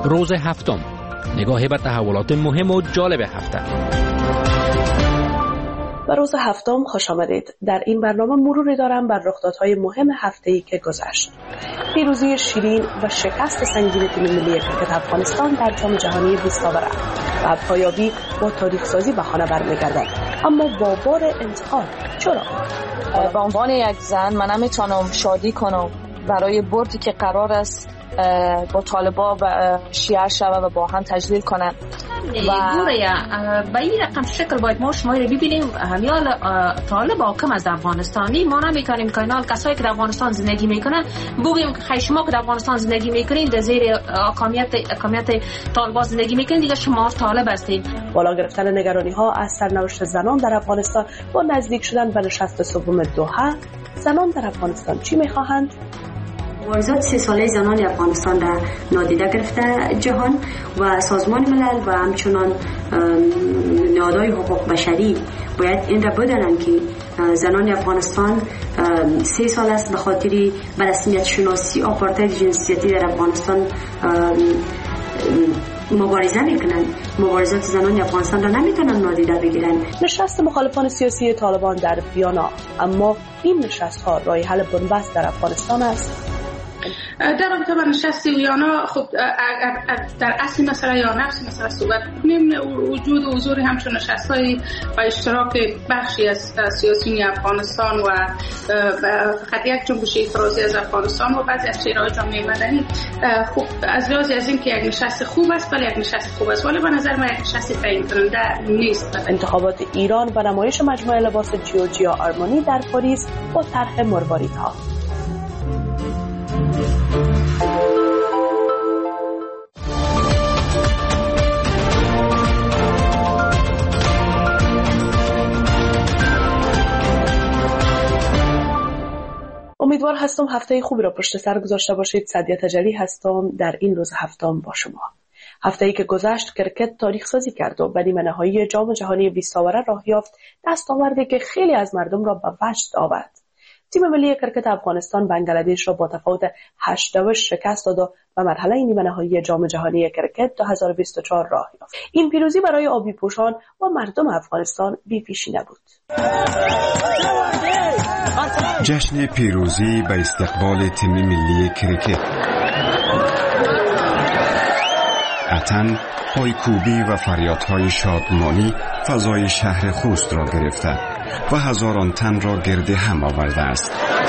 روز هفتم، نگاهی به تحولات مهم و جالب هفته. به روز هفتم خوش آمدید. در این برنامه مروری دارم بر رخدادهای مهم هفته‌ای که گذشت. پیروزی شیرین و شکست سنگین تیم ملی کرکت افغانستان در جام جهانی 20 آوره و پایابی با تاریخ سازی به خانه برمیگردد، اما با بار انتقاد. چرا؟ به عنوان یک زن من نمیتونم شادی کنم برای بردی که قرار است با طالبا شیعه شوه و با هم تجلیل کنن و به این رقم شکل باید ما شما رو ببینیم. همیال طالب حاکم از افغانستانی ما نمیکنیم که اینال کسایی که در افغانستان زندگی میکنن بگیم که شما که در افغانستان زندگی میکنین در زیر حاکمیت طالبا زندگی میکنین دیگه شما طالب هستین. بالا گرفتن نگرانی ها از سرنوشت زنان در افغانستان با نزدیک شدن به نشست سوم دوحه، زنان در افغانستان چی میخواهند؟ مبارزات 3 ساله زنان افغانستان را نادیده گرفته جهان و سازمان ملل و همچنان نهادهای حقوق بشری باید این را بدانند که زنان افغانستان 3 سال است به خاطر به رسمیت شناسی آپارتاید جنسیتی در افغانستان مبارزه میکنند. مبارزات زنان افغانستان را نمیتونن نادیده بگیرن. نشست مخالفان سیاسی طالبان در ویانا، اما این نشست ها راه حل بنبست در افغانستان است. در رابطه با نشست ویانا خب در اصل مسئله یا نفس مسئله صحبت کنیم، وجود و حضور همچون نشست‌های و اشتراک بخشی از سیاسیون افغانستان و فقط یک جنبش اعتراضی از افغانستان و بعضی از چهره‌های جامعه مدنی خب از لحاظ از این که یک نشست خوب است، ولی یک نشست خوب است، ولی به نظر من یک نشست تعیین کننده نیست. انتخابات ایران و نمایش مجموعه لباس جیورجیا آرمانی در پاریس با طرح مرواریدها. امیدوار هستم هفته خوبی را پشت سر گذاشته باشید. سعدیه تجلی هستم در این روز هفتم با شما. هفته‌ای که گذشت کرکت تاریخ سازی کرد و به نیمه نهایی جام جهانی 20 آوره راه یافت، دستاوردی که خیلی از مردم را به وجد آورد. تیم ملی کرکت افغانستان بنگلادش را با تفاوت 8-2 شکست داد و به مرحله نیمه نهایی جام جهانی کرکت 2024 راه یافت. این پیروزی برای آبی پوشان و مردم افغانستان بی پیشی نبود. جشن پیروزی به استقبال تیم ملی کرکت. قطعاً پایکوبی و فریادهای شادمانی فضای شهر خوست را گرفته و هزاران تن را گرد هم آورده است.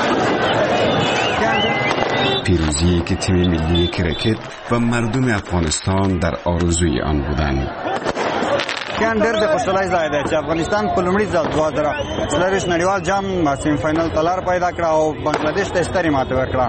پیروزی که تیم ملی کرکت و مردم افغانستان در آرزوی آن بودند. کان ډېر د خوشحالۍ ځای دی چې افغانستان په لومړي ځل 2024 نړیوال جام سیمی فاینل ته لار پیدا کړه او بنگلاديش ته سترې ماتې ورکړه.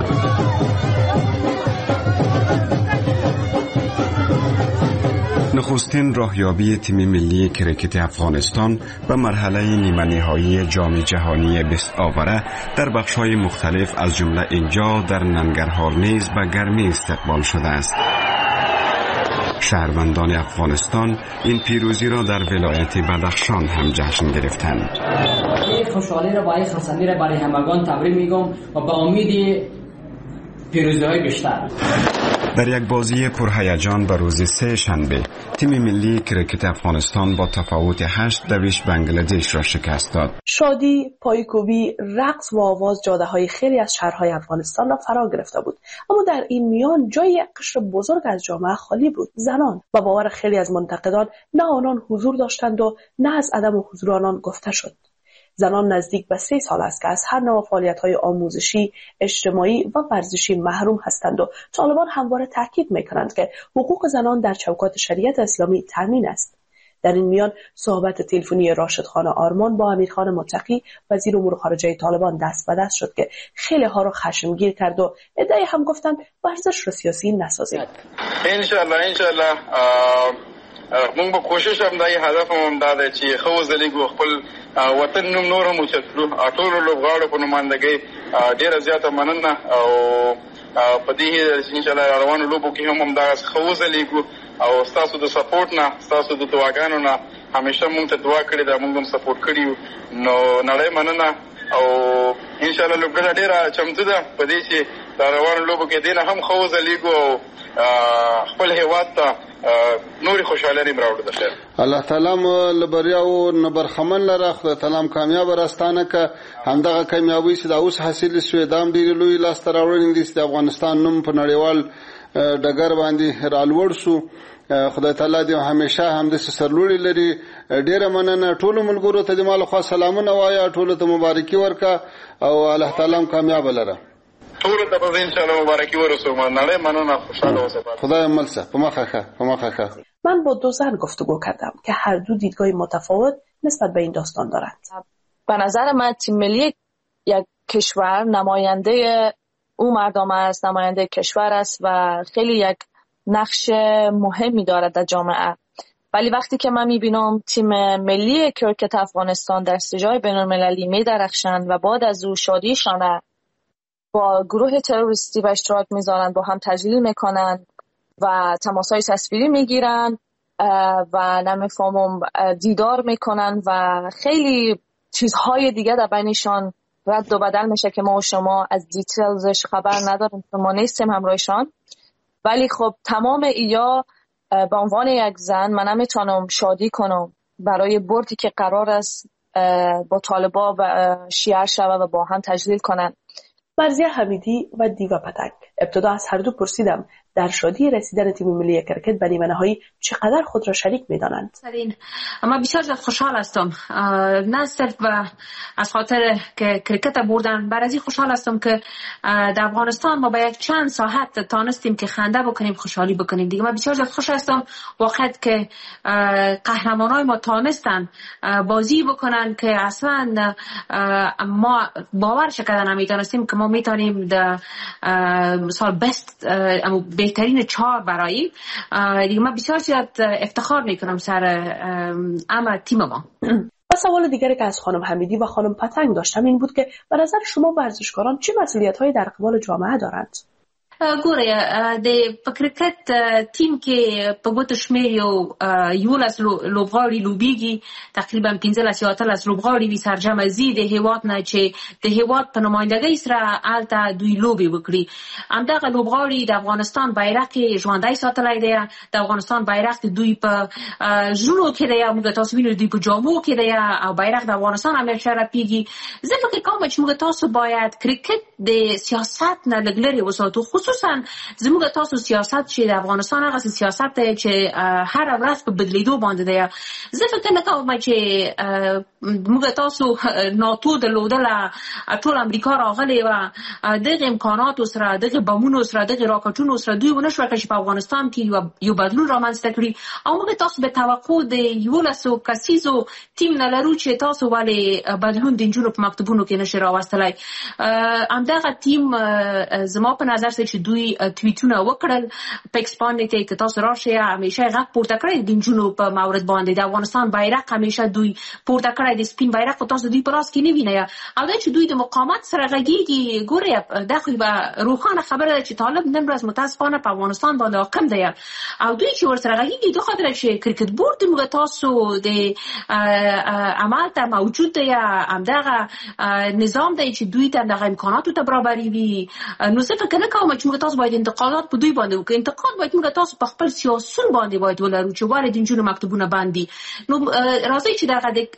نخستین راهیابی تیم ملی کرکت افغانستان به مرحله نیمه نهایی جام جهانی 20 آوره در بخش‌های مختلف از جمله اینجا در ننگرهار نیز به گرمی استقبال شده است. شهروندان افغانستان این پیروزی را در ولایت بدخشان هم جشن گرفتند. این خوشحالی را با این خرسندی را برای همگان تبریک میگم و با امید پیروزی‌های بیشتر. در یک بازی پرهیجان به روز 3 شنبه تیم ملی کرکت افغانستان با تفاوت 8-2 بنگلادش را شکست داد. شادی، پایکوبی، رقص و آواز جاده‌های خیلی از شهرهای افغانستان را فرا گرفته بود، اما در این میان جای یک قشر بزرگ از جامعه خالی بود، زنان. و باور خیلی از منتقدان نه آنان حضور داشتند و نه از عدم حضور آنان گفته شد. زنان نزدیک به 3 سال است که از هر نوع فعالیت‌های آموزشی، اجتماعی و ورزشی محروم هستند و طالبان همواره تاکید می‌کنند که حقوق زنان در چوکات شریعت اسلامی تامین است. در این میان صحبت تلفنی راشد خان آرمان با امیرخان متقی وزیر امور خارجه طالبان دست به دست شد که خیلی ها را خشمگین کرد و عده‌ای هم گفتند ورزش رو سیاسی نسازید. انشالله مونږ به کوشش هم دای هدف هم دا دی چې خو زلیګو خپل وطن نوم نور هم وچتلو ټول لوبغاړو په نمائندګۍ ډیره زیاته مننه او په دې انشالله روانو لوبو کې هم دا خو زلیګو او تاسو د سپورټ نه تاسو د دعاګانو نه همیشه مونږ ته دعا کړې ده، مونږ هم سپورټ کړیو، نو نړۍ مننه او انشالله لوبډله ډیره چمتو ده په دې چې در روان لوبو کې دینه هم خو زلیګو خپل هیواد ته نوري خوشاله نیم راوړو. د خیر الله تعالی مو لبریا او نبرخمن لره خدای تعالی کامیاب راستانه ک همدغه کامیابی چې دا اوس حاصل شوې دام ډیر لوی لاس تر راوړل دي. افغانستان نوم په نړیوال ډګر باندې رالوړ شو. خدای تعالی دې همیشه هم د سرلوړي لري. ډیره مننه ټول ملګرو ته د مال خو سلامونه وایا، ټول ته مبارکي ورکا او الله تعالی کامیاب لره. ټول ته په ان شاء الله مبارکي ورسو. مننه، خوشاله اوسه. خدای ملسه پمخه. من با دو زن گفتگو کردم که هر دو دیدگاه متفاوت نسبت به این داستان دارند. به نظر من تیم ملی یک کشور نماینده او مردم است، نماینده کشور است و خیلی یک نقش مهمی دارد در جامعه. ولی وقتی که من میبینم تیم ملی کرکت افغانستان در سجای بین‌المللی میدرخشند و بعد از او شادیشان با گروه تروریستی به اشتراک میذارند، با هم تجلیل میکنند و تماسهای تصویری میگیرند و نمیفهمم دیدار میکنند و خیلی چیزهای دیگه در بینشان رد و بدل میشه که ما و شما از دیتیلزش خبر نداریم، ما نیستیم همراهشان. ولی خب تمام ایا به عنوان یک زن من نمیتونم شادی کنم برای بردی که قرار است با طالبا شیعه شود و با هم تجلیل کنند. مرضیه حمیدی و دیوا پتنگ. ابتدا از هر دو پرسیدم در شادی رسیدن تیم ملی کرکت به نیمه‌نهایی چقدر خود را شریک می‌دانند. اما بسیار خوشحال هستم، نه صرف از خاطر که کرکت بردن، بر از این خوشحال هستم که در افغانستان ما با یک چند ساعت تانستیم که خنده بکنیم، خوشحالی بکنیم. دیگه من بسیار خوش هستم وقت که قهرمانای ما تانستن بازی بکنن که اصلا ما باورش کردن نمی‌دانستیم که ما میتونیم در مثال بست بهترین 4 برای دیگه. من بسیار زیاد افتخار میکنم سر اما تیم ما. و سوال دیگری که از خانم حمیدی و خانم پتنگ داشتم این بود که به نظر شما ورزشکاران چه مسئولیت‌هایی در قبال جامعه دارند؟ ګوره د کرکټ ټیم کې په ګوتو شمېر یو لس لوبغاړي لوبېږي، تقریبا 15 یا 18 لوبغاړي وي سرجمه زی د هیواد نه چې د هیواد په نمایندګۍ سره هلته دوی لوبې وکړي. همدغه لوبغاړي د افغانستان بیرغ ژوندی ساتلی دی، د افغانستان بیرغ دوی په زړونو کې دی، موږ تاسو وینو دوی په جامو کې دی او بیرغ د افغانستان همیشه رپېږي. زه فکر کوم چې موږ تاسو باید کرکټ د سیاست نه لږ لرې وساتو، خصوصا زموږ تاسو سیاست چې د افغانستان هغه سیاست دی چې هر ورځ په بدلیدو باندې دی. زه فکر نه کوم چې موږ تاسو ناتو درلودله، ټول امریکا راغلی و دغه امکاناتو سره، دغه بمونو سره، دغه راکټونو سره دوی ونه شوه چې په افغانستان کې یو بدلون رامنځته کړي. او موږ تاسو به توقع د 11 کسیزو ټیم نه لرو چې تاسو ولې بدلون د نجونو په مکتبونو کې نشي راوستلی. همدغه ټیم زما په نظر چې دوی توییټونه وکړل په ایکس باندې ته که تاسو راشئ همیشه غږ پورته کړی د نجونو په مورد باندې. د افغانستان بیرغ همیشه دوی پورته کړی، د سپین بیرغ خو تاسو دوی په لاس کې نه وینئ. او دا چې دوی د مقاومت سره غږیږي، ګورئ دا خو به روښانه خبره ده چې طالب نن ورځ متاسفانه په افغانستان باندې حاکم دی. او دوی چې ورسره غږیږي د خاطر چې کرکټ بورډ موږ تاسو د عمل ته موجود دی، همدغه نظام دی چې دوی ته دغه امکاناتو ته برابري وي. نو زه فکر نه کوم چې موږ تاسو باید انتقادات په دوی باندې وکړو. انتقاد باید موږ تاسو په خپل سیاسون باندې باید ولرو چې ولې د نجونو مکتبونه بندي. نو راځئ چې دغه د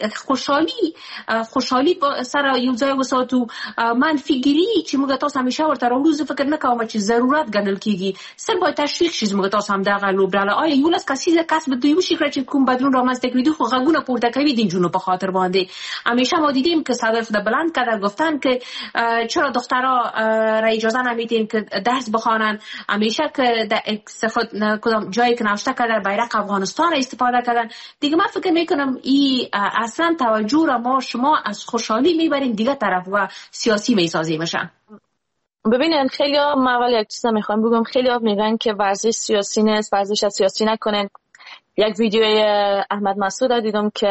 خوشحالي سره یو ځای وساتو. منفیګري چې موږ تاسو همیشه ورته راوړو زه فکر نه کوم چې ضرورت ګڼل کېږي. سر باید تشویق شي موږ تاسو همدغه لوبډله آیا 11 کسیزه کس به دوی وشي کړی چې کوم بدلون رامنځته کړي. دوی خو غږونه پورته کوي د نجونو په خاطر باندې. همیشه ما دیدیم که صدف بلند کردن گفتن که چرا دخترها را اجازه نمیدین که درس بخوانن، همیشه که در کدام جایی که نوشته کردن بیرق افغانستان استفاده کردن. دیگه من فکر میکنم این اصلا توجه را ما شما از خوشحالی میبرین دیگه طرف و سیاسی میسازیمشن. ببینن خیلی ها، من اول یک چیز میخوام بگم، خیلی ها میگن که ورزش سیاسی نیست، ورزش سیاسی نکنن. یک ویدیوی احمد مسعود را دیدم که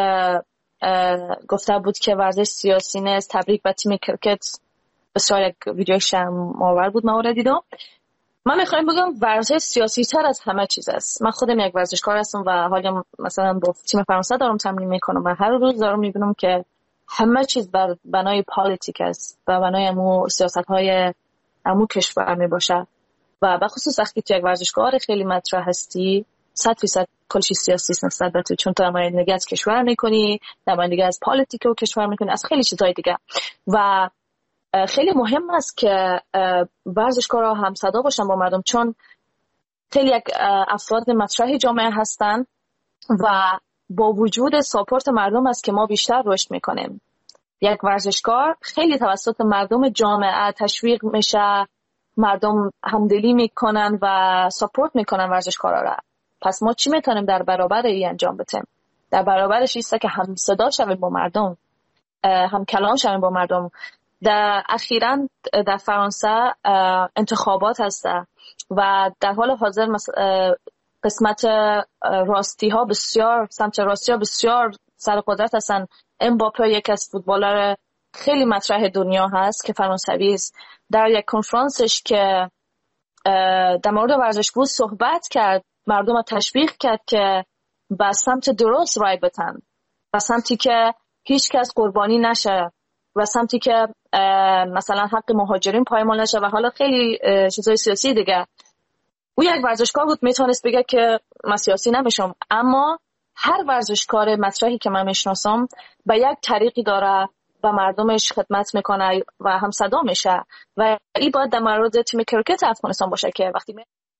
گفته بود که ورزش سیاسی نیست، تبریک به تیم کرکت. بسیار یک ویدیوی شرم‌آور بود، من را دیدم. من میخوایم بگم ورزش سیاسی تر از همه چیز است. من خودم یک ورزشکار هستم و حالا مثلا با تیم فرانسه دارم تمرین میکنم و هر روز دارم میبینم که همه چیز بر بنای پالیتیک است، بر بنای سیاست‌های همون کشور می باشه. و به خصوص وقتی تو یک ورزشکار خیلی مطرح هستی 100% کلشی سیاسی است نسبت به تو، چون تو نمایندگی از کشور میکنی، نمایندگی از پالیتیک و کشور میکنی، از خیلی چیزای دیگه. و خیلی مهم است که ورزشکارها هم صدا باشن با مردم، چون خیلی یک افراد مطرح جامعه هستن و با وجود ساپورت مردم است که ما بیشتر رشد میکنیم. یک ورزشکار خیلی توسط مردم جامعه تشویق میشه، مردم همدلی میکنن و ساپورت میکنن ورزشکارا را. پس ما چی میتونیم در برابر این انجام بدیم؟ در برابرش ایسته که هم صدا شویم با مردم، هم کلام شویم با مردم. در اخیراً در فرانسه انتخابات هسته و در حال حاضر قسمت راستی ها بسیار، سمت راستی ها بسیار سر قدرت هستن. امباپه یک از فوتبالر خیلی مطرح دنیا هست که فرانسوی است. در یک کنفرانسش که در مورد ورزش بود صحبت کرد، مردم را تشویق کرد که به سمت درست رای بدن، به سمتی که هیچ کس قربانی نشه و سمتی که مثلا حق مهاجرین پایمال نشه و حالا خیلی چیزای سیاسی دیگه. او یک ورزشکار بود، میتونست بگه که من سیاسی نمیشم، اما هر ورزشکار مطرحی که من میشناسم به یک طریقی داره و مردمش خدمت میکنه و هم صدا میشه و این باید در مورد تیم کرکت افغانستان باشه که وقتی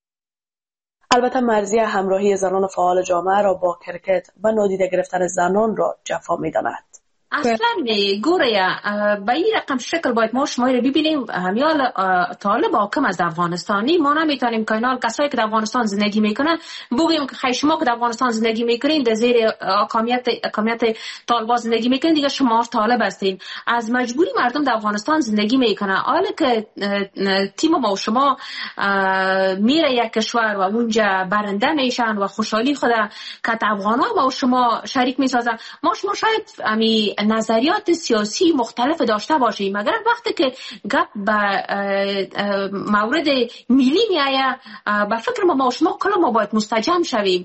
البته مرضیه همراهی زنان فعال جامعه را با کرکت و نادیده گرفتن زنان را جفا میداند. اصلا گوره به این رقم شکل باید ما شما رو ببینیم. همیال طالب حاکم از افغانستانی ما نمیتونیم که اینال کسایی که در افغانستان زندگی میکنن بگیم که خیلی شما که در افغانستان زندگی میکنین در زیر حاکمیت طالبان زندگی میکنین دیگه شما طالب هستین. از مجبوری مردم در افغانستان زندگی میکنن. حالا که تیم ما و شما میره یک کشور و اونجا برنده میشن و خوشحالی خود که افغانا ما و شما شریک میسازن. ما شما شاید امی نظریات سیاسی مختلف داشته باشیم، مگر وقتی که گپ به مورد ملی میایه به فکر ما شما کلا ما باید مستجم شویم.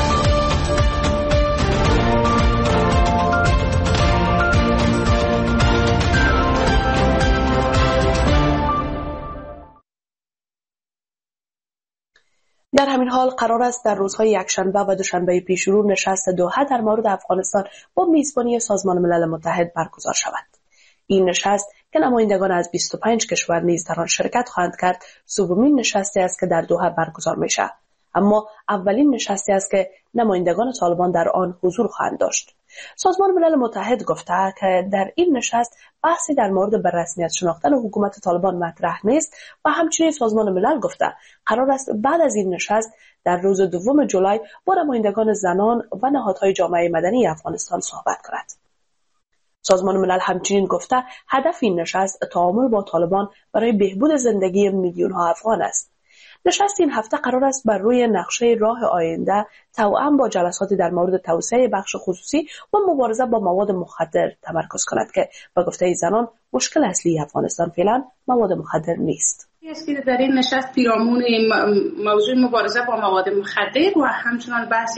در همین حال قرار است در روزهای یکشنبه و دوشنبه پیشرو نشست دوحه در مورد افغانستان با میزبانی سازمان ملل متحد برگزار شود. این نشست که نمایندگان از 25 کشور نیز در آن شرکت خواهند کرد، سومین نشستی است که در دوحه برگزار می‌شود. اما اولین نشستی است که نمایندگان طالبان در آن حضور خواهند داشت. سازمان ملل متحد گفته که در این نشست بحثی در مورد به رسمیت شناختن حکومت طالبان مطرح نیست و همچنین سازمان ملل گفته قرار است بعد از این نشست در روز 2 جولای با نمایندگان زنان و نهادهای جامعه مدنی افغانستان صحبت کند. سازمان ملل همچنین گفته هدف این نشست تعامل با طالبان برای بهبود زندگی میلیون‌ها افغان است. نشست این هفته قرار است بر روی نقشه راه آینده توأم با جلساتی در مورد توسعه بخش خصوصی و مبارزه با مواد مخدر تمرکز کند که به گفته زنان مشکل اصلی افغانستان فعلا مواد مخدر نیست. که در این نشست پیرامون موضوع مبارزه با مواد مخدر و همچنان بحث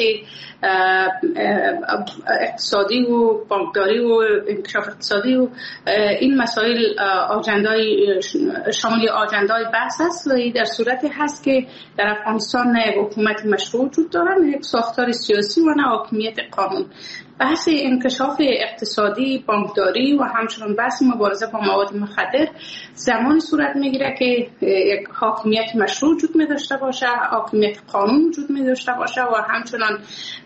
اقتصادی و بانکداری و انکشاف اقتصادی و این مسائل شامل آجندای بحث است و در صورتی هست که در افغانستان نه حکومت مشروع وجود دارد، نه یک ساختار سیاسی و نه حاکمیت قانون. بحث انکشاف اقتصادی، بانکداری و همچنان بحث مبارزه با مواد مخدر زمانی صورت میگیره که یک حاکمیت مشروع وجود می داشته باشه، حاکمیت قانون وجود می داشته باشه و همچنان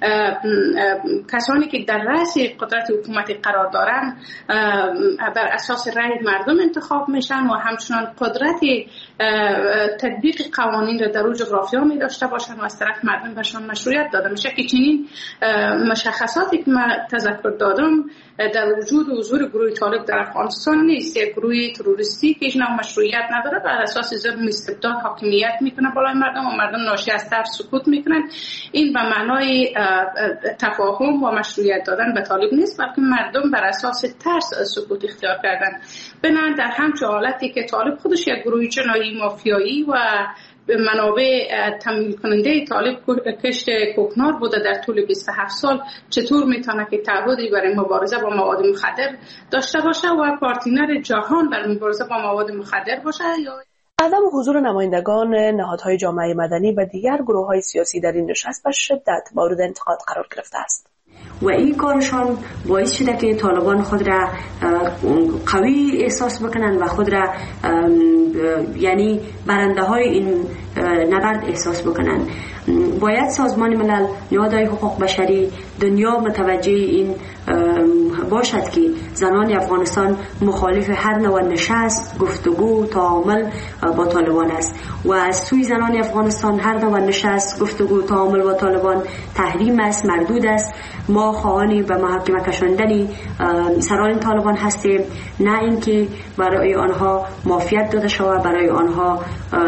کسانی که در رأس قدرت حکومتی قرار دارن بر اساس رأی مردم انتخاب میشن و همچنان قدرت تطبیق قوانین را در اون جغرافیا می داشته باشن و از طرف مردم بهشان مشروعیت داده میشه که چنین مشخصاتی که من تذکر دادم در وجود و حضور گروه طالب در افغانستان نیست. یک گروه تروریستی که هیچ نوع مشروعیت نداره، بر اساس ظلم استبداد حاکمیت میکنه بالای مردم و مردم ناشی از ترس سکوت میکنن. این به معنای تفاهم و مشروعیت دادن به طالب نیست، بلکه مردم بر اساس ترس سکوت اختیار کردن. بنابراین در همچه حالتی که طالب خودش یک گروه جنایی مافیایی و منابع تمویل کننده طالب کشت کوکنار بوده در طول 27 سال، چطور میتونه که تعهدی برای مبارزه با مواد مخدر داشته باشه و پارتنر جهان برای مبارزه با مواد مخدر باشه؟ عدم حضور نمایندگان نهادهای جامعه مدنی و دیگر گروه‌های سیاسی در این نشست به شدت مورد انتقاد قرار گرفته است. و این کارشان باعث شده که طالبان خود را قوی احساس بکنن و خود را یعنی برنده های این نبرد احساس بکنن. باید سازمان ملل، نهادهای حقوق بشری، دنیا متوجه این باشد که زنان افغانستان مخالف هر نوع نشست، گفتگو، تعامل با طالبان است و از سوی زنان افغانستان هر نوع نشست، گفتگو، تعامل با طالبان تحریم است، مردود است. ما خواهان به محاکمه کشاندن سران طالبان هستیم، نه اینکه برای آنها معافیت داده شود، برای آنها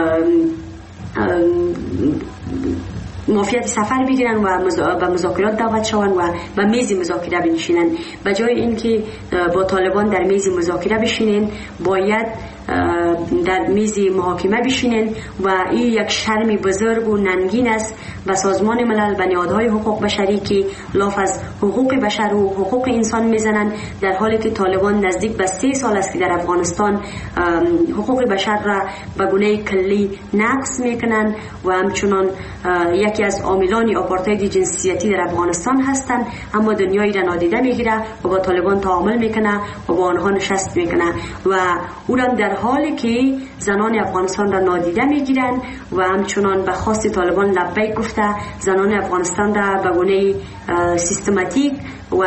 معافیت سفر بگیرن و به مذاکرات دعوت شوند و به میز مذاکره بنشینن. به جای اینکه با طالبان در میز مذاکره بشینن، باید در میز محاکمه بشینن و این یک شرم بزرگ و ننگین است به سازمان ملل، به نهادهای حقوق بشری که لاف از حقوق بشر و حقوق انسان میزنند، در حالی که طالبان نزدیک به 3 سال است که در افغانستان حقوق بشر را به گونه کلی نقض میکنند و همچنان یکی از عاملان آپارتاید جنسیتی در افغانستان هستند، اما دنیایی را نادیده میگیره و با طالبان تعامل میکنه و با آنها نشست میکنه و اونم در حالی که زنان افغانستان را نادیده میگیرن و همچنان به خواست طالبان لبیک گفته زنان افغانستان را به گونه سیستماتیک و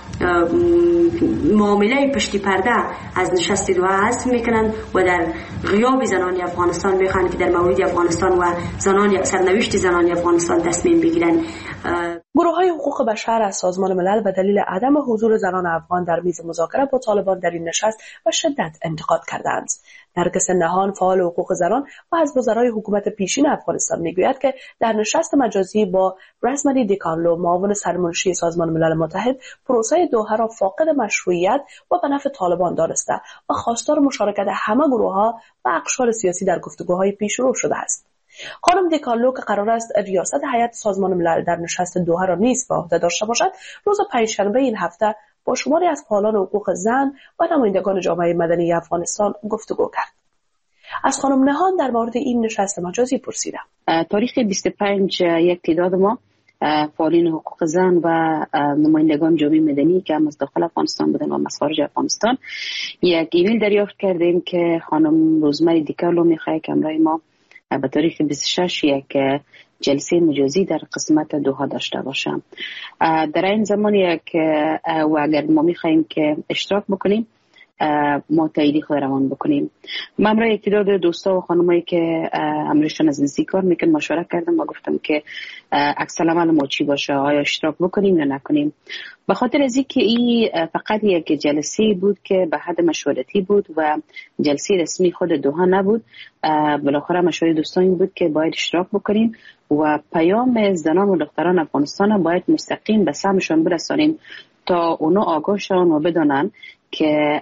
معامله پشتی پرده از نشست دوحه حذف میکنن و در غیاب زنان افغانستان میخوان که در مورد افغانستان و سرنوشت زنان افغانستان تصمیم بگیرن. گروه‌های حقوق بشر از سازمان ملل به دلیل عدم حضور زنان افغان در میز مذاکره با طالبان در این نشست به شدت انتقاد کردند. نرگس نهان، فعال حقوق زنان و از وزرای حکومت پیشین افغانستان میگوید که در نشست مجازی با رزمنی دیکارلو، معاون سرمنشی سازمان ملل متحد، پروسه دوحه را فاقد مشروعیت و به نفع طالبان دانسته و خواستار مشارکت همه گروه‌ها و اقشار سیاسی در گفتگوهای پیشرو شده است. خانم دیکارلو که قرار است ریاست هیئت سازمان ملل در نشست دوحه را نیز به عهده داشته باشد، روز پنجشنبه این هفته با شماری از فعالان حقوق زن و نمایندگان جامعه مدنی افغانستان گفتگو کرد. از خانم نهان در مورد این نشست مجازی پرسیدم. تاریخ 25 یک تعداد ما فعالین حقوق زن و نمایندگان جامعه مدنی که هم از داخل افغانستان بودن و از خارج افغانستان یک ایمیل دریافت کردیم که خانم روزمری دیکارلو میخواد که همراه ما به تاریخ 26 یک جلسه مجازی در قسمت دوحه داشته باشم. در این زمان و اگر ما میخواییم که اشتراک بکنیم، ما تاییدی خود روان بکنیم. من امروز یک تعداد دوستا و خانمایی که امروزشان از نزدیک کار میکنن مشورت کردم و گفتم که عکس العمل ما چی باشه، آیا اشتراک بکنیم یا نکنیم. به خاطر از اینکه این فقط یک جلسه بود که به حد مشورتی بود و جلسه رسمی خود دوحه نبود، بالاخره مشوره دوستان این بود که باید اشتراک بکنیم و پیام زنان و دختران افغانستان باید مستقیم به سمتشان برسانیم تا اونا آگاه شون و بدانن که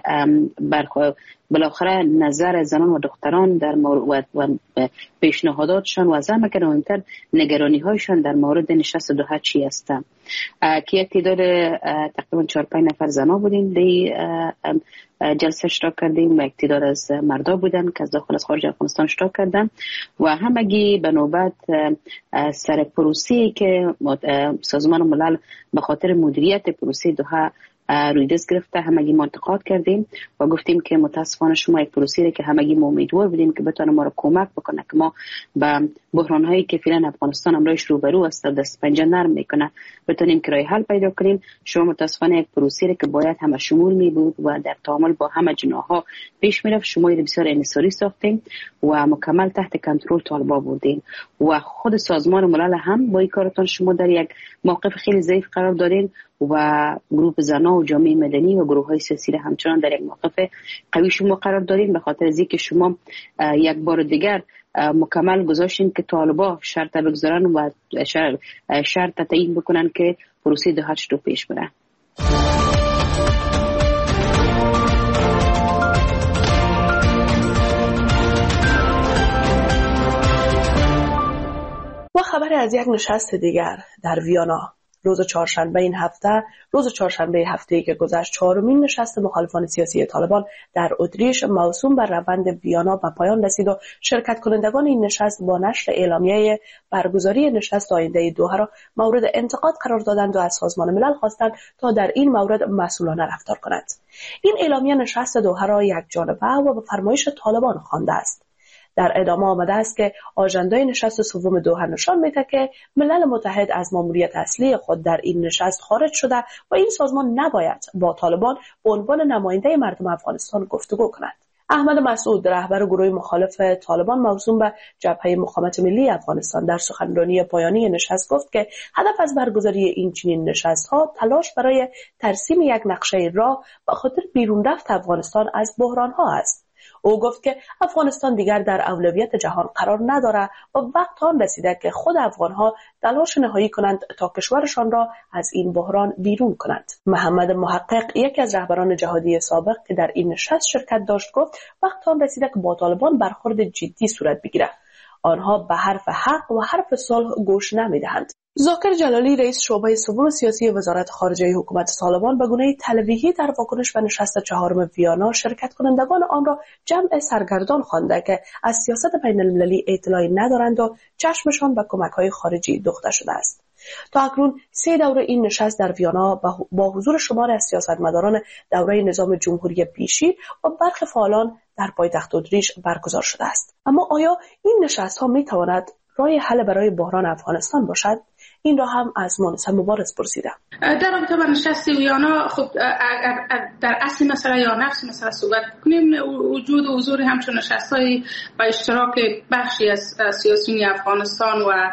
بالاخره نظر زنان و دختران در مورد و پیشنهاداتشان و زعما که مهمتر نگرانی هایشان در مورد نشست دوحه چی هستن. که یک تعداد تقریبا 4-5 نفر زنا بودیم در جلسه اشتراک کردیم و یک تعداد از مردا بودن که از داخل از خارج افغانستان اشتراک کردن و همگی به نوبت سر پروسه‌ای که سازمان ملل به خاطر مدیریت پروسه دوحه روی دست گرفته همگی ما انتقاد کردیم و گفتیم که متاسفانه شما یک پروسه که همگی ما امیدوار بودیم که بتونه ما را کمک بکنه که ما به بحران هایی که فعلا افغانستان امروز روبرو است دست پنجه نرم میکنه بتونیم که راه حل پیدا کنیم. شما متاسفانه یک پروسه که باید همه شمول می بود و در تعامل با همه جناح‌ها پیش میرفت، شما را بسیار انحصاری ساختیم و مکمل تحت کنترل طالبان بردین و خود سازمان ملل هم با این کارتون شما در یک موقف خیلی ضعیف قرار دادین و گروه زنان و جامعه مدنی و گروه های سیاسی را همچنان در یک موقف قوی شما قرار دارین به خاطر از اینکه شما یک بار دیگر مکمل گذاشتین که طالبان شرط بگذارن و شرط تعیین بکنن که پروسه دوحه رو پیش بره. و خبر از یک نشست دیگر در ویانا. روز چهارشنبه هفته‌ای که گذشت چهارمین نشست مخالفان سیاسی طالبان در اتریش موسوم بر روند ویانا به پایان رسید و شرکت کنندگان این نشست با نشر اعلامیه برگزاری نشست آینده دوحه را مورد انتقاد قرار دادند و از سازمان ملل خواستند تا در این مورد مسئولانه رفتار کند. این اعلامیه نشست دوحه را یکجانبه و به فرمایش طالبان خوانده است. در ادامه آمده است که آژندای نشست سوم دوحه نشان می‌دهد که ملل متحد از ماموریت اصلی خود در این نشست خارج شده و این سازمان نباید با طالبان به عنوان نماینده مردم افغانستان گفتگو کند. احمد مسعود رهبر گروه مخالف طالبان موسوم به جبهه مقاومت ملی افغانستان در سخنرانی پایانی نشست گفت که هدف از برگزاری این چنین نشست‌ها تلاش برای ترسیم یک نقشه راه به خاطر بیرون رفت افغانستان از بحران‌ها است. او گفت که افغانستان دیگر در اولویت جهان قرار ندارد و وقت آن رسیده که خود افغان‌ها تلاش نهایی کنند تا کشورشان را از این بحران بیرون کنند. محمد محقق یکی از رهبران جهادی سابق که در این نشست شرکت داشت گفت وقت آن رسیده که با طالبان برخورد جدی صورت بگیرد. آنها به حرف حق و حرف صلح گوش نمی‌دهند. ذاکر جلالی رئیس شعبه سوم سیاسی وزارت خارجه حکومت طالبان به گونه تلویحی در واکنش به نشست چهارم ویانا شرکت کنندگان آن را جمع سرگردان خوانده که از سیاست بین‌المللی اطلاعی ندارند و چشمشان به کمک‌های خارجی دوخته شده است. تا اکنون 3 دوره این نشست در ویانا با حضور شماری از سیاستمداران دوره نظام جمهوری پیشین و برخی فعالان در پایتخت اتریش برگزار شده است. اما آیا این نشست‌ها می‌تواند راه حل برای بحران افغانستان باشد؟ این را هم از مونس مبارز پرسیدم. در رابطه با نشست ویانا خب در اصل مسئله یا نفس مسئله صحبت کنیم، وجود و حضور همچون نشست‌های با اشتراک بخشی از سیاسیون افغانستان و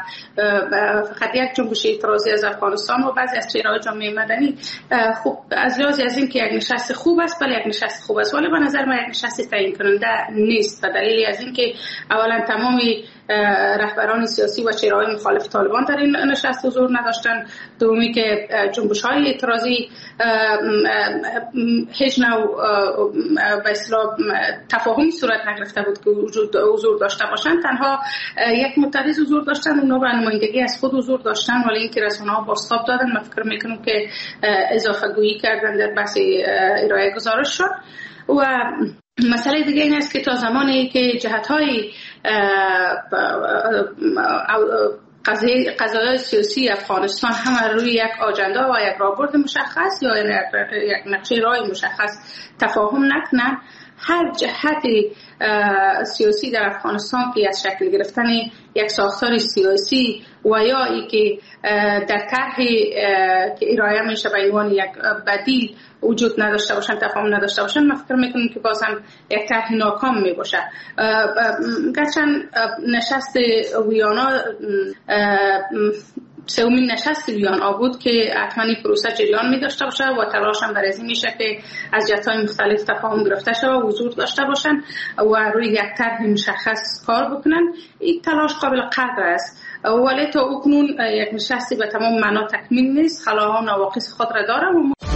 فقط یک جنبش اعتراضی از افغانستان و بعضی از چهره‌های جامعه مدنی خب از لحاظ از این که یک نشست خوب است، ولی یک نشست خوب است، ولی به نظر من یک نشست تعیین کننده نیست. به دلیل از این که اولا تمام رهبران سیاسی و چهره‌های مخالف طالبان در این نشست حضور نداشتند. دومی که جنبش‌های اعتراضی هیچ نوع به اصطلاح تفاهمی صورت نگرفته بود که حضور داشته باشند. تنها یک معترض حضور داشتند، اونا به نمایندگی از خود حضور داشتند، ولی اینکه رسانه‌ها بازتاب دادن. من فکر می‌کنم که اضافه گویی کردن در بحث ارائه گزارش شد. و مسئله دیگه این است که تا زمانی که جهت‌های قضایای سیاسی افغانستان هم روی یک آجنده و یک راهبرد مشخص یا یک نقشه راه مشخص تفاهم نکنن، هر جهت سیاسی در افغانستان که از شکل گرفتن یک ساختار سیاسی و یا ای که در طرح که ارائه میشه به عنوان یک بدیل وجود نداشته باشن، تفاهم نداشته باشن، من فکر میکنم که باز هم یک طرح ناکام می باشه. گرچند نشست ویانا سومین نشست ویانا بود که حتما این پروسه جریان می داشته باشه و تلاش هم برای این میشه که از جهت‌های مختلف تفاهم گرفته شه و حضور داشته باشن و روی یک طرح مشخص کار بکنن. این تلاش قابل قدر است، ولی تا اکنون یک نشستی به تمام معنا تکمیل نیست. خلاها و نواقص خود را داره.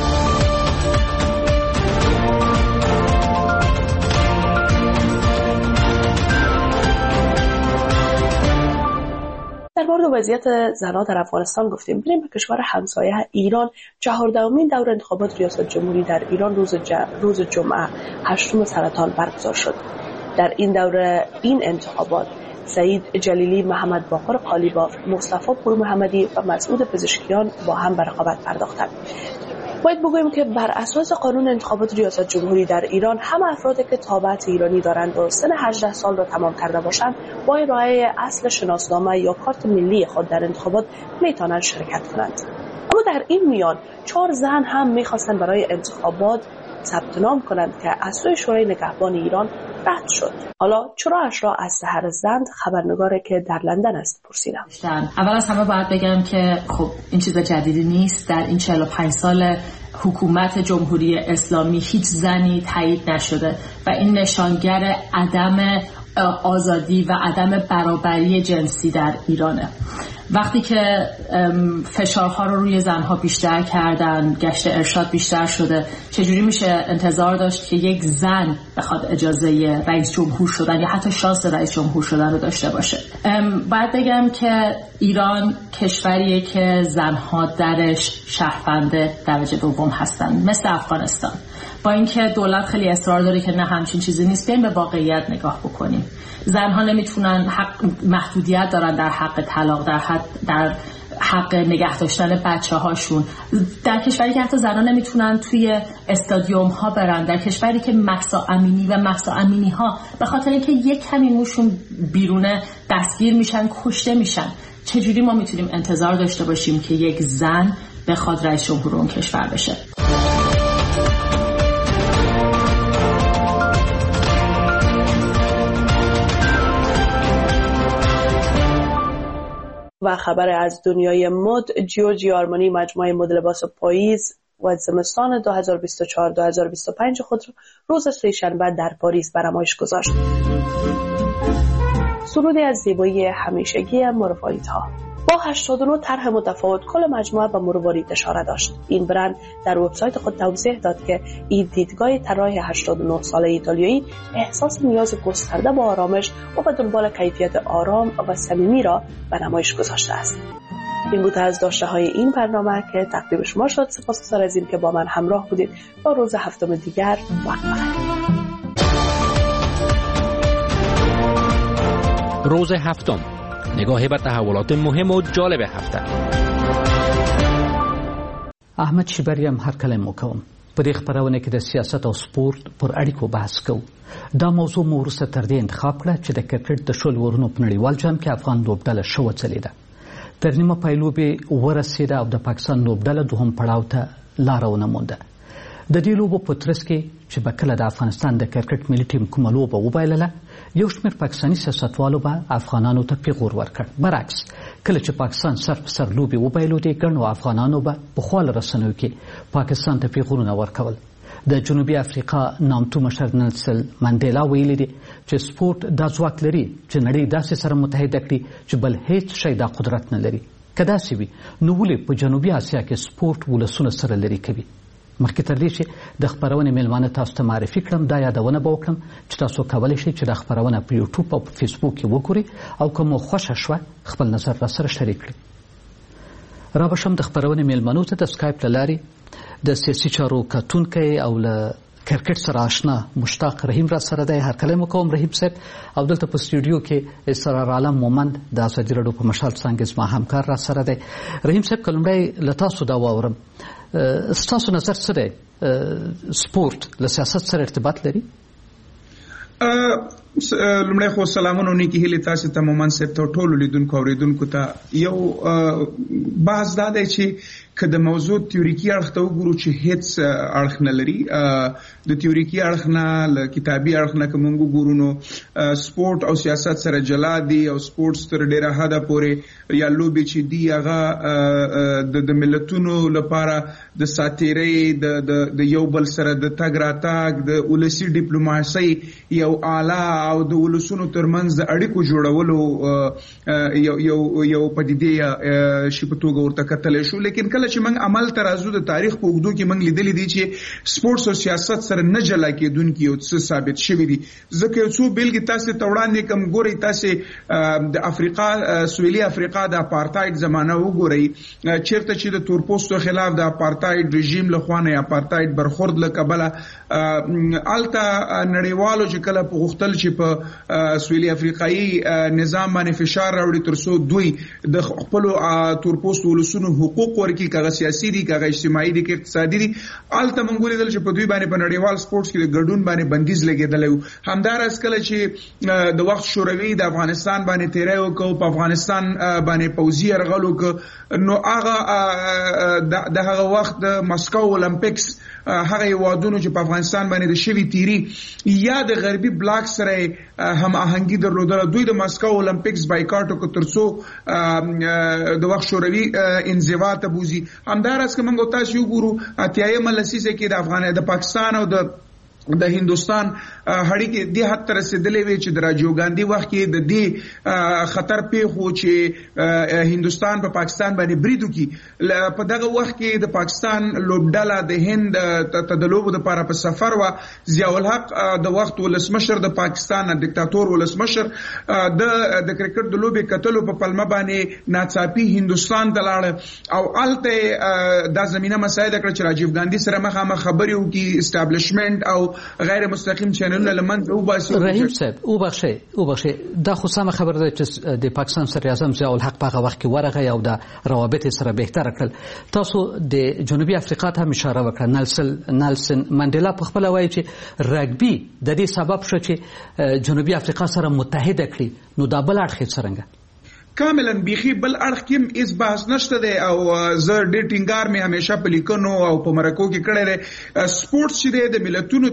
در مورد وضعیت زنان در افغانستان گفتیم. بریم به کشور همسایه ایران. 14مین دور انتخابات ریاست جمهوری در ایران روز جمعه 8 سرطان برگزار شد. در این دوره این انتخابات سعید جلیلی، محمد باقر قالیباف، مصطفی پور محمدی و مسعود پزشکیان با هم به رقابت پرداختند. باید بگوییم که بر اساس قانون انتخابات ریاست جمهوری در ایران هم افرادی که تابعیت ایرانی دارند و سن 18 سال را تمام کرده باشند با ارائه اصل شناسنامه یا کارت ملی خود در انتخابات میتونند شرکت کنند. اما در این میان 4 زن هم میخواستند برای انتخابات ثبت نام کنند که از سوی شورای نگهبان ایران رد شد. حالا چراش را از سحر زند، خبرنگاری که در لندن است، پرسیدم. اول از همه باید بگم که خب این چیز جدیدی نیست. در این 45 سال حکومت جمهوری اسلامی هیچ زنی تایید نشده و این نشانگر عدم آزادی و عدم برابری جنسی در ایرانه. وقتی که فشارها رو روی زنها بیشتر کردن، گشت ارشاد بیشتر شده، چجوری میشه انتظار داشت که یک زن بخواد اجازه رئیس جمهور شدن یا حتی شانس رئیس جمهور شدن رو داشته باشه؟ باید بگم که ایران کشوریه که زنها درش شهروند درجه دوم هستن، مثل افغانستان. با اینکه دولت خیلی اصرار داره که نه همچین چیزی نیست، بیایم به واقعیت نگاه بکنیم. زنها نمیتونن، محدودیت دارن در حق طلاق، در حق نگه داشتن بچه هاشون. در کشوری که حتی زنها نمیتونن توی استادیوم ها برن، در کشوری که مهسا امینی و مهسا امینی ها به خاطر اینکه یک کمی موشون بیرونه دستگیر میشن، کشته میشن. چجوری ما میتونیم انتظار داشته باشیم که یک زن بخواد رئیس جمهور اون کشور بشه؟ و خبر از دنیای مد، جیورجیو آرمانی مجموعه مد لباس پاییز و زمستان 2024-2025 خود روز سه‌شنبه در پاریس به نمایش گذاشت. سرودی از زیبایی همیشگی مرواریدها. با 89 طرح متفاوت کل مجموعه به مروارید اشاره داشت. این برند در وبسایت خود توضیح داد که این دیدگاه طراح 89 ساله ایتالیایی احساس نیاز گسترده به آرامش و به دنبال کیفیت آرام و صمیمی را به نمایش گذاشته است. این بود از داشته های این برنامه که تقدیم شما شد. سپاسگزار از این که با من همراه بودید. تا روز هفتم دیگر وقت بخیر. روز هفتم، نگاه به تحولات مهم و جالب هفته. احمد شیبری هم هرکلی موکوم په دې خبرونه کې د سیاست او سپورت پر اړیکو بحث کوو. دا موضوع مو وروسته تر دې انتخاب کړه چې د کرکټ د شل ورونو په نړیوال جام کې افغان لوبډله ښه وځلېده. تر نیمه پای لوبې ورسېده او د پاکستان لوبډله دوهم پړاو ته لاره ونه مونده. د دې لوبو په ترڅ کې چې به کله د افغانستان د کرکټ ملي ټیم کومه لوبه وبایلله، یو شمېر پاکستاني سیاستوالو به افغانانو ته پیغور ورکړ. برعکس کله چې پاکستان سر په سر لوبې وبایلودې، ګڼو افغانانو به په خواله رسنیو کې پاکستان ته پیغورونه ورکول. د جنوبي افریقا نامتو مشر نلسن منډیلا ویلي دي چې سپورت دا ځواک لري چې نړۍ داسې سره متحده کړي چې بل هیڅ شی دا قدرت نه لري. که داسې وي نو ولې په جنوبي اسیا کې سپورت ولسونه سره لري کوي؟ مخکې تر دې چې د خبرونې میلمانه تاسو ته معرفي کړم، دا یادونه به وکړم چې تاسو کولی شئ چې دا خبرونه په یوټیوب او په فیسبوک کې وګورئ او که مو خوښه شوه خپل نظر راسره شریک کړئ. را به شم د خبرونې میلمنو ته د سکایپ له لارې د سیاسي چارو کتونکی او له کرکټ سره آشنا مشتاق رحیم را سره دی. هرکلی مو کوم رحیم صاحب. او دلته په سټوډیو کې اسرار عالم مومند د ازادي راډیو په مشال څانګې زما همکار را سره دی. رحیم صاحب که لومړی له تاسو دا واورم، ستاسو نظر څه دی؟ سپورت له سیاست سره ارتباط لري؟ لومړی خو سلامونه نیکی هیلې تاسو ته مومن صاحب ته ټولو لیدونکو اوریدونکو ته. یو بحث دا دی چې که د موضوع تیوریکي اړخ ته وګورو چې هیڅ اړخ نه لري، د تیوریکي اړخ نه له کتابي اړخ نه که موږ وګورو نو سپورت او سیاست سره جلا دي او سپورت تر ډیره حده پورې یا لوبې چې دي هغه د ملتونو لپاره د ساتیرۍ د یو بل سره د تګ راتګ د ولسي ډیپلوماسۍ یو اعلی او د ولسونو ترمنځ د اړیکو جوړولو یو پدیده شي په توګه ورته کتلی شو. لیکن کله چې موږ عمل ترازو د تاریخ په اوږدو کې موږ لیدلی دي چې سپورټس او سیاست سره نه جلا کېدونکي یو څه ثابت شوي دي. ځکه یو څو بیلګې تاسو ته وړاندې کوم. ګورئ تاسو د افریقا سویلي افریقا د اپارتایډ زمانه وګورئ، چیرته چې د تورپوستو خلاف د اپارتایډ رژیم له خوا نه اپارتایډ برخورد له کبله الته نړیوالو چې کله په غوښتل چې په سویلي افریقایي نظام باندې فشار راوړي ترڅو دوی د خپل تورپوستو ولسونو حقوق ورکړي، کاغه سیاسي دي کاغه اجتماعي دي که اقتصادي دي، الته موږ ولیدل چې په دوی باندې په نړیوال سپورټس کې د ګډون باندې بندیز لګېدلی و. همداراز کله چې د وخت شوروي د افغانستان باندې تیری وکړو، په افغانستان باندې پوځي یرغل وکړو، نو هغه د هغه وخت د مسکو اولمپیکس هغه هیوادونو چې په افغانستان باندې د شوي تیری یا د غربي بلاک سره هم آهنګي درلودله، دوی د مسکو اولمپیکس بایکاټ وکړ ترڅو د وخت شوروي انزوا ته بوزي. همداراز که موږ تاسو وګورو اتیایمه لسیزه کې د پاکستان او د د هندوستان هړیکې د حد تر رسیدلې وي چې د راجیو ګاندھی وخت کې د دې خطر پیښو چې هندوستان په پاکستان باندې بریدو کی په دغه وخت کې د پاکستان لوبډاله د هند ته د لوبو لپاره په سفر و ضیاء الحق د وخت ولسمشر د پاکستان دیکتاتور ولسمشر د کرکټ د لوبې کتلو په پلمه باندې ناڅاپي هندوستان ته لاړ او الته د زمينه مسایل کړ چې راجیو ګاندھی سره مخامخ خبرې وکړي اسټابلیشمنت او غیر مستقیم چینلونه لمنځه وباسي. رحیم صاحب وبخښئ دا خو سمه خبره ده چې د پاکستان صدر اعظم ضیاء الحق په هغه وخت کې ورغی او د روابط سره بهتر کړل. تاسو د جنوبي افریقا ته هم اشاره وکړه. نلسن منډیلا په خپل وایي چې رګبي د دې سبب شو چې جنوبي افریقا سره متحده کړي نو دا بل اړخ څنګه کاملا بیخي بل اړخ کې اس بحث نشته دی او زه ډېر ټینګار مې همیشه په لیکنو او په مرکو کې کړی دی. سپورټس چې دی د ملتونو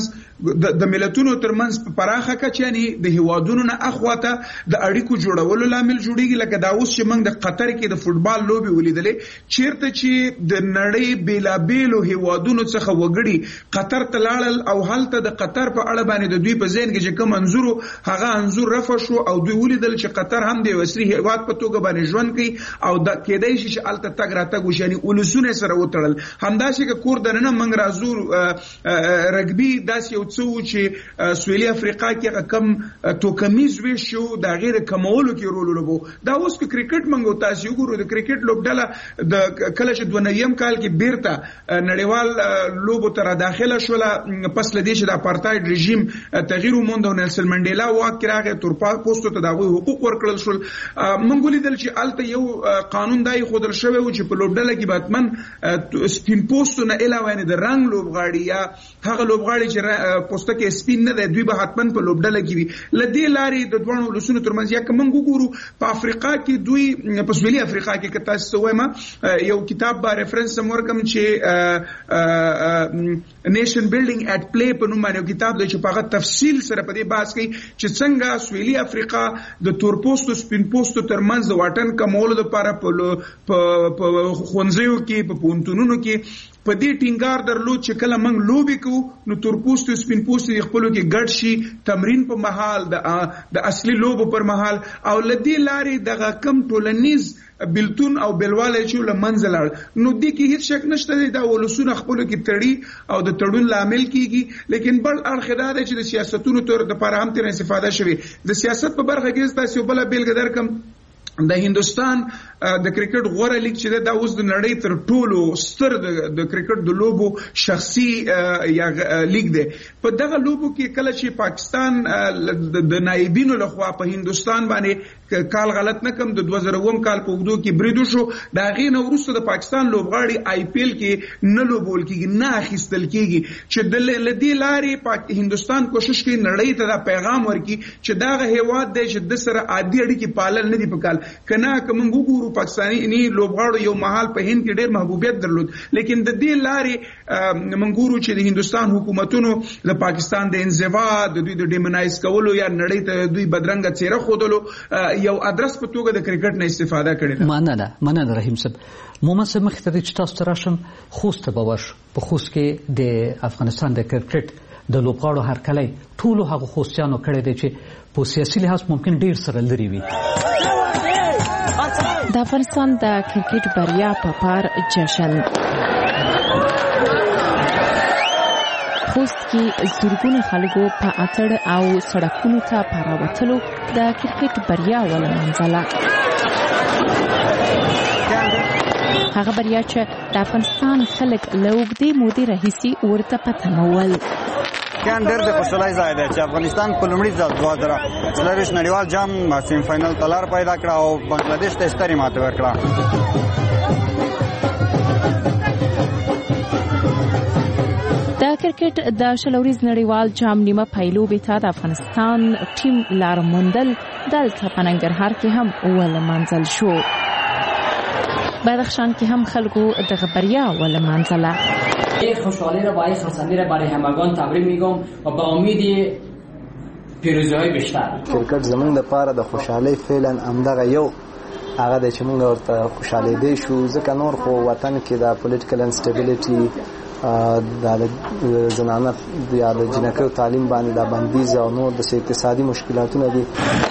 ترمنځ په پراخه کچه یعنی د هیوادونو نه اخواته د اړیکو جوړولو لامل جوړیږي. لکه دا اوس چې موږ د قطر کې د فوټبال لوبې ولیدلې چیرته چې د نړۍ بیلابیلو هیوادونو څخه وګړي قطر ته لاړل او هلته د قطر په اړه باندې د دوی په ذهن کې چې کوم انځور هغه انځور رفع شو او دوی ولیدل چې قطر هم د وسري هیواد په توګه باندې ژوند کوي او د کېدای شي چې الته تګ راتګ وشي یعنی ولسونه سره وتړل. همداسې که کور دننه موږ راځو رګبي داسې یو څه چې سویلي افریقا کې کم توکمیز ویش شو دا غیر کمولو کې رول ولوبو. دا اوس که کرکټ موږ تاسو وګورو د کرکټ لوبډله د کله چې 2009 کال کې بیرته نړیوال لوبو ته داخله شول پس لدې چې د اپارټاید رژیم تغییر وموند او نلسن منډیلا واک راغی تر پوسټو ته دغه حقوق ورکړل شول. موږ ولیدل چې الته یو قانون دای خودل شوی و چې په لوبډله کې باتمن سپین پوسټونه علاوه نه د رنگ لوبغاړي یا هغه لوبغاړي چې پوسټه کې سپین نه دی دوی به حتمن په لوبډله کې وي. لدې لارې د دوه ولسونو ترمنځ یا کوم وګورو په افریقا کې دوی په سویلي افریقا کې که تاسو وایم یو کتاب با ریفرنس مرکم چې نیشن بیلډینګ اټ پلی په نوم باندې کتاب دی چې په هغه تفصیل سره په دې بحث کوي چې څنګه سویلي افریقا د تور پوسټو سپین پوسټو ترمنځ د واټن کمولو لپاره په خونځیو کې په پونتونونو کې په دې ټینګار درلود چې کله موږ لوبي کوو نو تور پوسټو سپین پوسټو خپلو کې ګډ شي تمرین په محل د اصلي لوبو پر محل او لدې لارې دغه کم ټولنیز بلتون او بلواله چې لمنځه لاړ نو دې کې هیڅ شک نشته دا ولسونه خپلو کې تړي او د تړون لامل کیږي. لیکن بل اړخ دا دی چې د سیاستونو تر د لپاره هم تر استفاده شوی د سیاست په برخه کې تاسو بل بیلګه درکم د هندوستان د کرکټ غوړه لیگ چې دا اوس د نړۍ تر ټولو ستر د کرکټ د لوبو شخصي یا لیگ دی. په دغه لوبو کې کله چې پاکستان د نائبینو لخوا په هندوستان باندې کال غلط نه کم د 2009 کال په وګړو کې بریدو شو دا غي نو وروسته د پاکستان لوبغاړي آی پی ایل کې نه لوبول کېږي نه اخیستل کېږي چې د لدې لارې هندوستان کوشش کوي نړۍ ته دا پیغام ورکړي چې دا هیواد دی چې د سره عادي اړیکې پالل نه دي پکال کنا کوم وګورو پاکستاني لوبغاړو یو محل په هند کې ډېر محبوبیت درلود لیکن د دې لارې منګورو چې د هندوستان حکومتونو د پاکستان د انزوا د دوی د ډیمونایز کولو یا نړۍ ته دوی بدرنګ چهره خودلو یو ادرس په توګه د کرکټ نه استفاده کړي. مننه رحیم صاحب. محمد صاحب مخکې چې تاسو تراشم خوست ته باور په خوست کې د افغانستان د کرکټ د لوبغاړو هرکلی ټولو هغه خوستیانو کړی دی چې په سیاسي لحاظ ممکن ډیر سره لري وي. د افغانستان د کرکټ بریا په پار جشن خوست کې زورګونه خلکو په اتړ او سړکونو ته پراوتلو د کرکټ بریا ولمنځله. هغه بریا چې د افغانستان خلک له اوږدې مودې راهیسې ورته په تمه ول. کان ډېر د خوشحالۍ ځای دی چې افغانستان په لومړي ځل 2024 نړیوال جام سیم فاینل ته لار پیدا کړه او بنگلادیش ته سترې ماتې ورکړه. د کرکټ د شلوريز نړیوال جام نیمه پایلوبې ته د افغانستان ټیم لار موندل دلته په ننګرهار کې هم ولمنځل شو. بدخشان کې هم خلکو د بریا ولمنځله. یک خوشحالی را برای خرسندی را برای همگان تبریک میگم و با امید پیروزی های بیشتر. کرکټ زمونږ لپاره د خوشحالۍ فعلا همدغه یو هغه د چې موږ ورته خوشاله دي شو ځکه نور خو وطن کې د پولیټیکل انسټیبিলিټي د زنانه یا د جنکو تعلیم باندې د بندیز او نور د اقتصادي مشکلاتونه دي.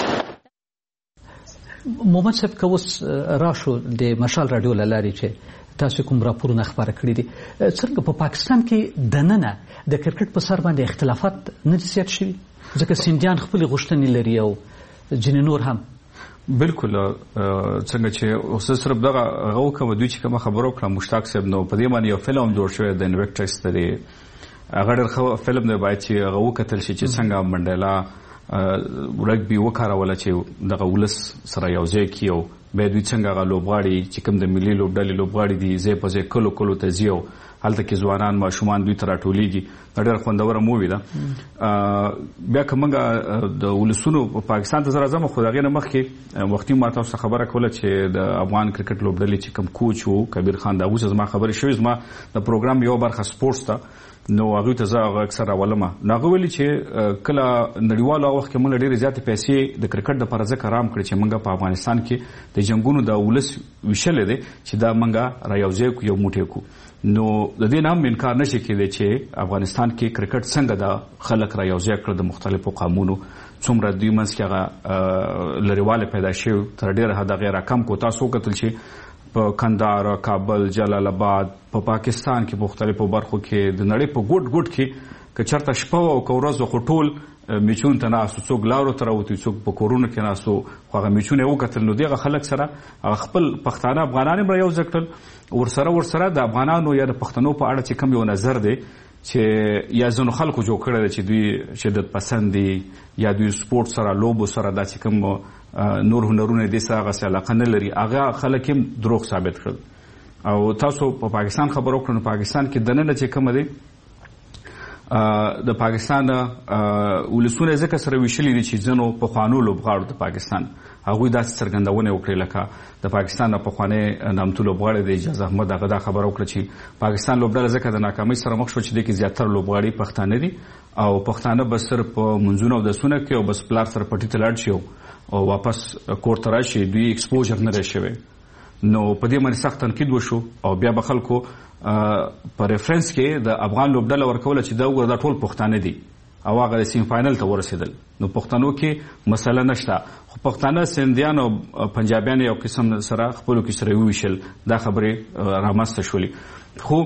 محمد صاحب کوس راشو د مشال رادیو لاري چې تاسو کوم راپورونه خبره کړی دي څنګه په پاکستان کې دننه د کرکټ په سر باندې اختلافات نه زیات شوي ځکه سندیان خپل غوښتنې لري او ځینې نور هم بالکل څنګه چې اوس صرف دغه غو کوم دوی چې کوم خبرو کړم مشتاق صاحب نو په دې باندې یو فلم جوړ شوی د انویکټرس دی هغه ډېر فلم دی باید چې غو کتل شي چې څنګه منډیلا رګبي وکاروله چې دغه ولس سره یو ځای کیو به دوی څنګه غلوبغاړي چې کوم د ملي لوبډلې لوبغاړي دي زې په ځای کلو ته زیو هلته کې ځوانان ماشومان دوی تر ټولېږي ډېر خوندوره مووی ده. بیا کومه د ولسونو په پاکستان ته زره زمو خدای نه مخکې وختي ما تاسو خبره کوله چې د افغان کرکټ لوبډلې چې کوم کوچ وو کبیر خان دا اوس زما خبره شوې زما د پروګرام یو برخه سپورتس ته نو هغه ته زه اکثر اولمه ناغه ویلي چې کله نړیوالو وخت کې موږ ډېر زیات پیسې د کرکټ د پرځه کرام کړ چې موږ په افغانستان کې د جنگونو د ولس وشل دي چې دا موږ را یوځای کو یو موټی کو نو د دې نام انکار نشي کېدی چې افغانستان کې کرکټ څنګه د خلک را یوځای کړ د مختلفو قومونو څومره دوی منځ کې هغه لريواله پیدا شوه تر ډېر حد غیر کم کو تاسو کتل چې په کندهار کابل جلال آباد په پاکستان کې مختلفو برخو کې د نړۍ په ګډ کې که چرته شپه او کورز خو ټول میچون ته ناسو څوک لارو تر اوتی څوک په کورونو کې ناسو هغه میچونه وکتل نو دغه خلک سره خپل پښتانه افغانان بر یو ځکل ورسره د افغانانو یا د پښتنو په اړه چې کوم یو نظر دی چې یا ځنو خلکو جوړ کړل چې دوی شدت پسند دي یا دوی سپورت سره لوبو سره د چې کوم نور هنرونه دي سره غسه علاقه نه لري هغه خلک هم دروغ ثابت کړل. او تاسو په پاکستان خبرو کړو پاکستان کې دنه چې کوم دي د پاکستان ولسونه ځکه سره ویشلې دي چې ځنو په خوانو لوبغاړو د پاکستان هغه داسې څرګندونه وکړي لکه د پاکستان په خوانې نامتو لوبغاړي د اجازه احمد هغه دا خبر وکړه چې پاکستان لوبډله ځکه د ناکامۍ سره مخ شو چې د کې زیاتره لوبغاړي پښتانه دي او پښتانه بس صرف منځونه او د سونه کې او بس پلار سره پټی تلاړ شي او واپس کور ته راشي دوی ایکسپوژر نه راشي نو په دې باندې سخت تنقید وشو او بیا به خلکو په ریفرنس کې د افغان لوبډله ورکول چې دا وګړه ټول پښتانه دي او هغه د سیم فائنل ته ورسېدل نو پښتنو کې مسله نشته خو پښتانه سندیان او پنجابیان یو قسم سره خپل کې سره ویشل دا خبره رامسته شولې خو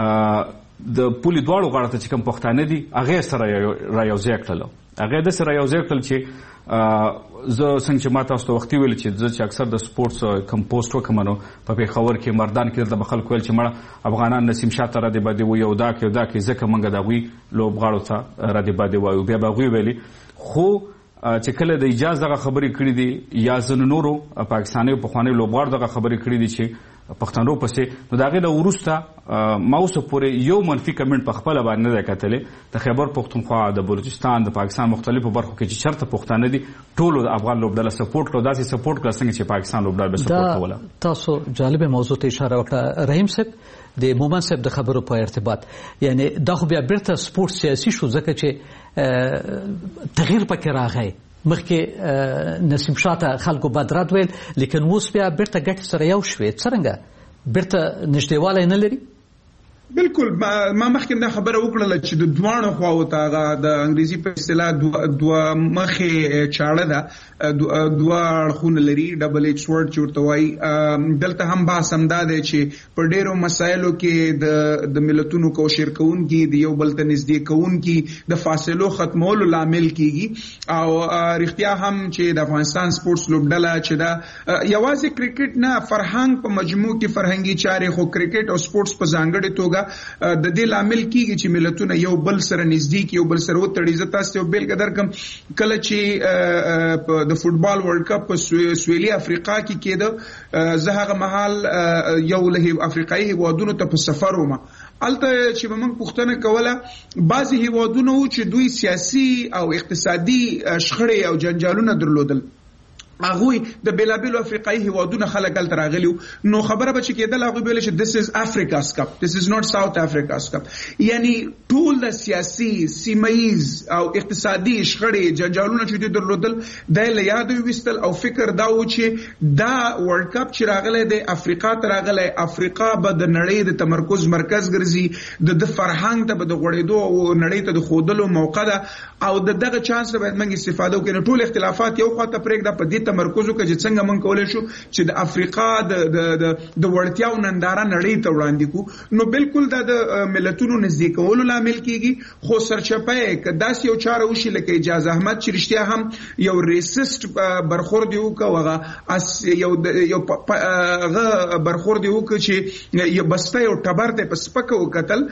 د پولی دواړو غاړه ته چې کوم پښتانه دي هغه سره را یوځای کړل هغه د سره یوځای کړل چې زه څنګه چې ما تاسو ته وختي ویل چې زه اکثر د سپورتس کمپوسټ وکمنو په پیښور کې مردان کې د بخل کول چې مړه افغانان نسیم شاته را دی باندې وي او دا کې ځکه منګه دا وی لوبغاړو ته را دی باندې وایو بیا به ویلي خو چې کله د اجازه غا خبرې کړې دي یا زن نورو پاکستاني په خواني لوبغاړو دغه خبرې کړې دي چې پښتنو پسې نو داغه د ورسته ماوس پورې یو منفي کمنټ په خپل باندې نه کتلې د خیبر پختونخوا د بلوچستان د پاکستان مختلفو برخو کې چې شرط پښتانه دي ټول د افغان لوبډله سپورټ کړو داسې سپورټ کړ څنګه چې پاکستان لوبډله سپورټ کوله. تاسو جالب موضوع ته اشاره وکړه رحیم صاحب د مومن صاحب د خبرو په ارتباط یعنی دا خو بیا بیرته سپورټ سیاسي شو ځکه چې تغییر پکې راغی مخکې نسیم شاته خلکو بدرات ویل لیکن اوس بیا بیرته ګټ سره یو شوې څنګه بیرته نږدېوالی نه لري بالکل ما مخکې دا خبره وکړله چې د دوانو خواو ته د انګریزي په اصطلاح دوه مخې چاړه ده دوه اړخونه لري ډبل ایچ ورډ چې ورته وایي دلته هم بحث همدا دی چې په ډېرو مسایلو کې د ملتونو کوشر کوونکي د یو بل ته نږدې کوونکي د فاصلو ختمولو لامل کیږي او رښتیا هم چې د افغانستان سپورتس لوبډله چې دا یوازې کرکټ نه فرهنګ په مجموع کې فرهنګي چارې خو کرکټ او سپورتس په ځانګړې توګه د دې لامل کیږي چې ملتونه یو بل سره نږدې کی یو بل سره وتړي زه تاسو یو بیلګه درکم کله چې د فوتبال ورلد کپ په سویلي افریقا کې کېده زه هغه مهال یو له افریقایي هیوادونو ته په سفر وم الته چې موږ پوښتنه کوله بعضی هیوادونو چې دوی سیاسي او اقتصادي شخړې او جنجالونه درلودل هغه د بیلابیلو افریقایي هیوادونو خلک هلته راغلي نو خبره به چې کېدل هغوی به ویل چې this is Africa's cup, this is not South Africa's cup. یعنی ټول د سیاسي سیمهیز او اقتصادي شخړې جنجالونه چې دوی درلودل دا یې له یاده وویستل او فکر دا و چې دا ورلډ کپ چې راغلی دی افریقا ته راغلی افریقا به د نړۍ د تمرکز مرکز ګرځي د فرهنګ ته به د غوړېدو او نړۍ ته د ښودلو موقع ده او د دغه چانس نه باید موږ استفاده وکړو. ټول اختلافات یو خواته پرېږده په دې تمرکز وکړه چې څنګه موږ کولی شو چې د افریقا د وړتیاو ننداره نړۍ ته وړاندې کړو. نو بالکل دا د ملتونو نږدې کولو لامل کیږي خو سرچپه یې که داسې یو چاره وشي لکه اجاز احمد چې رښتیا هم یو ریسسټ برخورد یې وکړو یو برخورد یې وکړو چې یو بسته یو ټبر ته په سپکه وکتل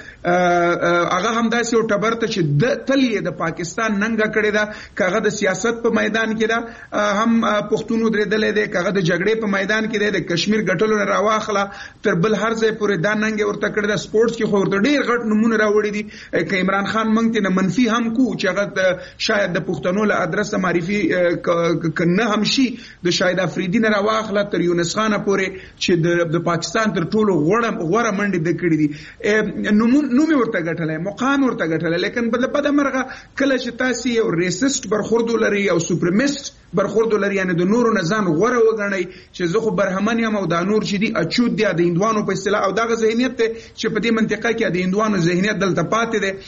هغه هم داسې یو ټبر ته چې تل یې د پاکستان ننګه کړې ده که هغه د سیاست په میدان کې ده هم پښتون درېدلی دی که هغه د جګړې په میدان کې دی د کشمیر ګټلو نه راواخله تر بل هر ځای پورې دا ننګ یې ورته کړې ده. سپورټس کې خو ورته ډېر غټ نومونه راوړي دي که عمران خان موږ ته نه منفي هم کو چې هغه شاید د پښتنو له ادرسه معرفي که نه هم شي د شاهد افریدي نه راواخله تر یونس خانه پورې چې د پاکستان تر ټولو غوره منډې د کړي دي نوم یې ورته ګټلی مقام ورته ګټلی لیکن بده مرغه کله چې تاسې یو ریسسټ برخورد ولري او سوپرمیسټ برخورد ولري یعنی د نورو نه ځان غوره وګڼئ چې زه خو برهمن یم او دا نور چې دي اچود دي د هندوانو په اصطلاح او دغه ذهنیت دی چې په دې منطقه کې د هندوانو ذهنیت دلته پاتې دی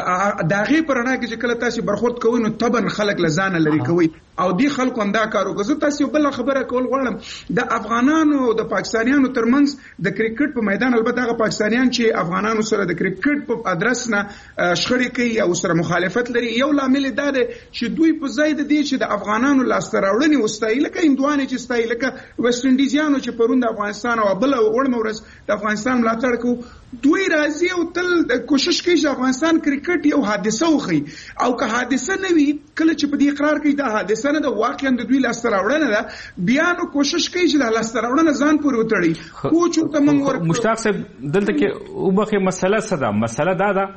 د هغې په رڼا کې چې کله تاسې برخورد کوئ نو طبعا خلک له ځانه لرې کوئ او دی خلکو هم دا کار وکړه. زه تاسې یو بله خبره کول غواړم د افغانانو او د پاکستانیانو ترمنځ د کرکټ په میدان البته هغه پاکستانیان چې افغانانو سره د کرکټ په ادرس نه شخړې کوي او سره مخالفت لري یو لامل دا دی چې دوی په ځای د دې چې د افغانانو لاسته راوړنې وستایي لکه هندوانې چې ستایي لکه ویسټ انډیزیانو چې پرون د افغانستان او بله وړمه ورځ د افغانستان ملاتړ کوو دوی راځي او تل کوشش کوي چې افغانستان کرکټ یو حادثه وخی او که حادثه نه وي کله چې په دې اقرار کوي دا حادثه نه ده واقعا د دوی لاسته راوړنه ده بیا نو کوشش کوي چې د لاسته راوړنه ځان پورې وتړي کوچ ورته موږ ورکړو. مشتاق صاحب دلته کې وبخې مسله څه ده مسله دا ده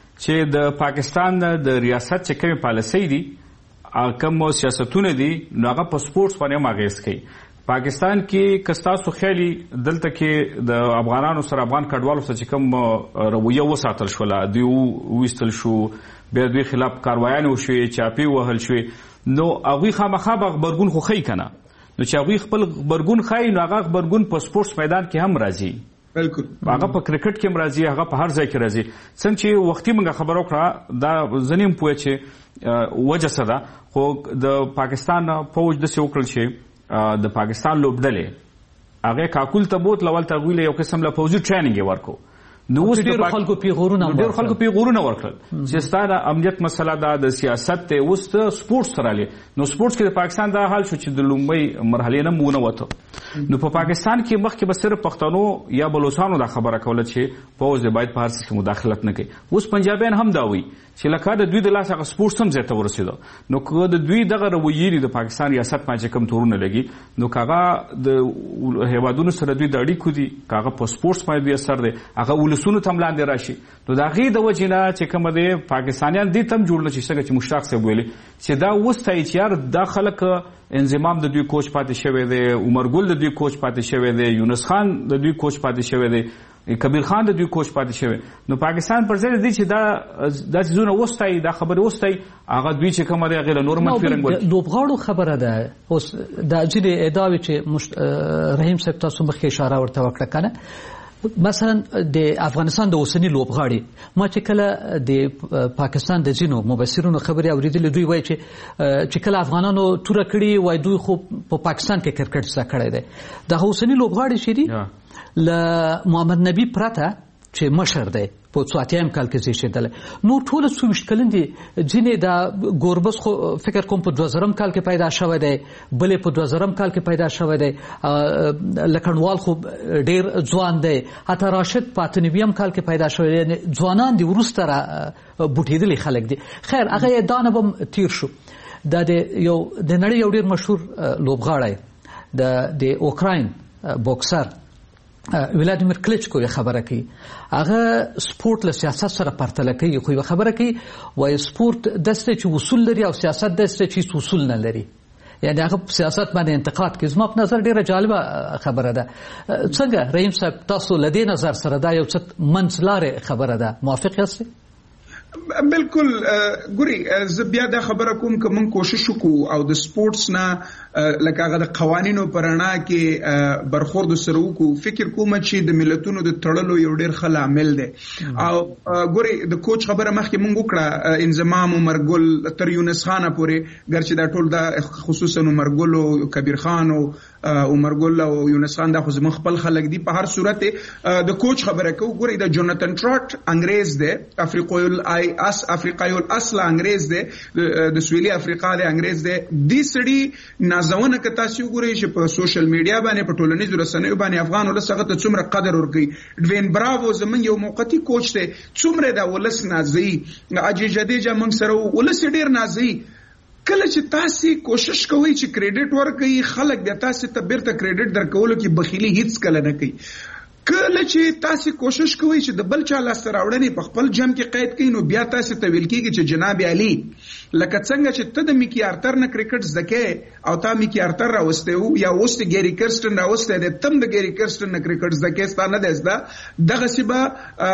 چې د پاکستان د ریاست چې کومې پالیسۍ دي کوم سیاستونه دي نو هغه په سپورټس باندې هم اغېز کوي. پاکستان کې کستاسو خیالي دلته کې د افغانانو سره افغان کډوالو سره چې کوم رویه وساتل شوله دوی وویستل شو بیا دوی خلاف کاروایانې وشوې چاپې وهل شوې نو هغوی خامخا به غبرګون خو ښیي که نه نو چې هغوی خپل غبرګون ښایي نو هغه غبرګون په سپورټس میدان کې هم راځي بالکل هغه په کرکټ کې هم راځي هغه په هر ځای کې راځي. څنګه چې وختي موږ خبره وکړه دا زه نیم پوهه چې وجه څه ده خو د پاکستان فوج داسې وکړل چې د پاکستان لوبډلې هغه کاکول ته بوت لول ته غویله یو قسم له فوجي ټریننګ یې ورکو نو اوس ډېر خلکو پیغورونه ورکړل چې ستا د امنیت مسله ده د سیاست ته اوس د سپورټس سره لې نو سپورټس کې د پاکستان دا حال شو چې د لومړۍ مرحلې نه مونه وته نو په پاکستان کې مخکې به صرف پښتنو یا بلوچستانو دا خبره کوله چې فوج باید په هر څه کې مداخلت نه کوي اوس پنجابیان هم دا وایي چې لکه د دوی د لاسه هغه سپورټس هم ځای ته ورسېده نو که د دوی دغه رویې دي د پاکستان ریاست باندې کوم تورونه لګي نو که هغه د هیوادونو سره دوی د اړیکو دي که هغه په سپورټس باندې دوی اثر دی هغه ولسونو ته هم لاندې راشي نو د هغې د وجې نه چې کومه دی پاکستانیان دې ته هم جوړ نه چې څنګه چې مشتاق صاحب ویلي چې دا وستایي چې یار دا خلک انضمام د دوی کوچ پاتې شوی دی عمر ګل د دوی کوچ پاتې شوی دی یونس خان د دوی کوچ پاتې شوی دی کبیر خان د دوی کوچ پاتې شوی نو پاکستان پر ځای دی چې دا څیزونه وستایي دا خبرې وستایي هغه دوی چې کومه دی هغې له نور منفي رنګ ورکړي. لوبغاړو خبره ده اوس دا ځینې ادعاوې چې رحیم صاحب تاسو مخکې اشاره ورته وکړه که نه مثلا د افغانستان د اوسني لوبغاړي ما چې کله د پاکستان د ځینو مبصرونو خبرې اورېدلې دوی وایي چې کله افغانانو توره کړي وایي دوی خو په پاکستان کې کرکټ زده کړی دی دغه اوسني لوبغاړي چې دي له محمد نبي پرته چې مشر دی په 84 کال کې زیږېدلی نو ټول 24 کلن دي ځینې د ګوربز خو فکر کوم په 2000 کال کې پیدا شوی دی بلې په 2000 کال کې پیدا شوی دی لکڼوال خو ډیر ځوان دی حتی راشد په 98 کال کې پیدا شوی دی ځوانان دي وروسته را بوټېدلي خلک دي خیر هغه یې دا نه به تیر شو دا د نړۍ یو ډیر مشهور لوبغاړی د اوکراین بوکسر ولادیمیر کلیچکو یې خبره کوي هغه سپورټ له سیاست سره پرتله کوي خو یې خبره کوي وایي سپورټ داسې چې اصول لري او سیاست داسې چې اصول نه لري یعنی هغه سیاست باندې انتقاد کوي. زما په نظر ډیره جالبه خبره ده. څنګه رحیم صاحب تاسو له دې نظر سره دا یو څه منځلارې خبره ده، موافق یاست؟ بالکل. ګوري زه بیا دا خبره کوم که موږ کوشش وکړو او د سپورټس نه لکه هغه د قوانینو په رڼا کې برخورد سره وکړو، فکر کوم چې د ملتونو د تړلو یو ډېر ښه لامل دی. او ګوري د کوچ خبره مخکې موږ وکړه، انضمام عمرګل تر یونس خانه پورې، ګرچې دا ټول دا خصوصا عمرګل او کبیر خان او عمرګل او یونس خان دا خو زموږ خپل خلک دي. په هر صورت د کوچ خبره کوو. ګوري د جوناتن ټراټ انګریز دی، افریقایي الاصل انګریز دی، د سویلي افریقا دی انګریز دی. دې سړي نازونه که تاسو وګورئ چې په سوشل میډیا باندې په ټولنیزو رسنیو باندې افغان ولس هغه ته څومره قدر ورکوي. ډوین براوو زمونږ یو موقتي کوچ دی، څومره دا ولس نازوي. اجي جدیجه موږ سره ولس ډېر نازوي. کله چې تاسو کوشش کوئ چې کریډټ ورکړئ، خلک د تاسو ته بیرته کریډټ درکولو کې بخیلی هیڅ کله نه کوي. کله چې تاسو کوشش کوئ چې د بل چا لاسته راوړنې په خپل جمع کې قید کړئ، نو بیا تاسو ته ویل کېږي چې جناب علي لکه څنګه چې ته د میکی آرتر نه کرکټ زده او تا میکی آرتر راوستی و یا اوس د ګیری کرسټن راوستی دی، تم د ګیری کرسټن نه کرکټ زده کې ستا نه دی زده، دغسې به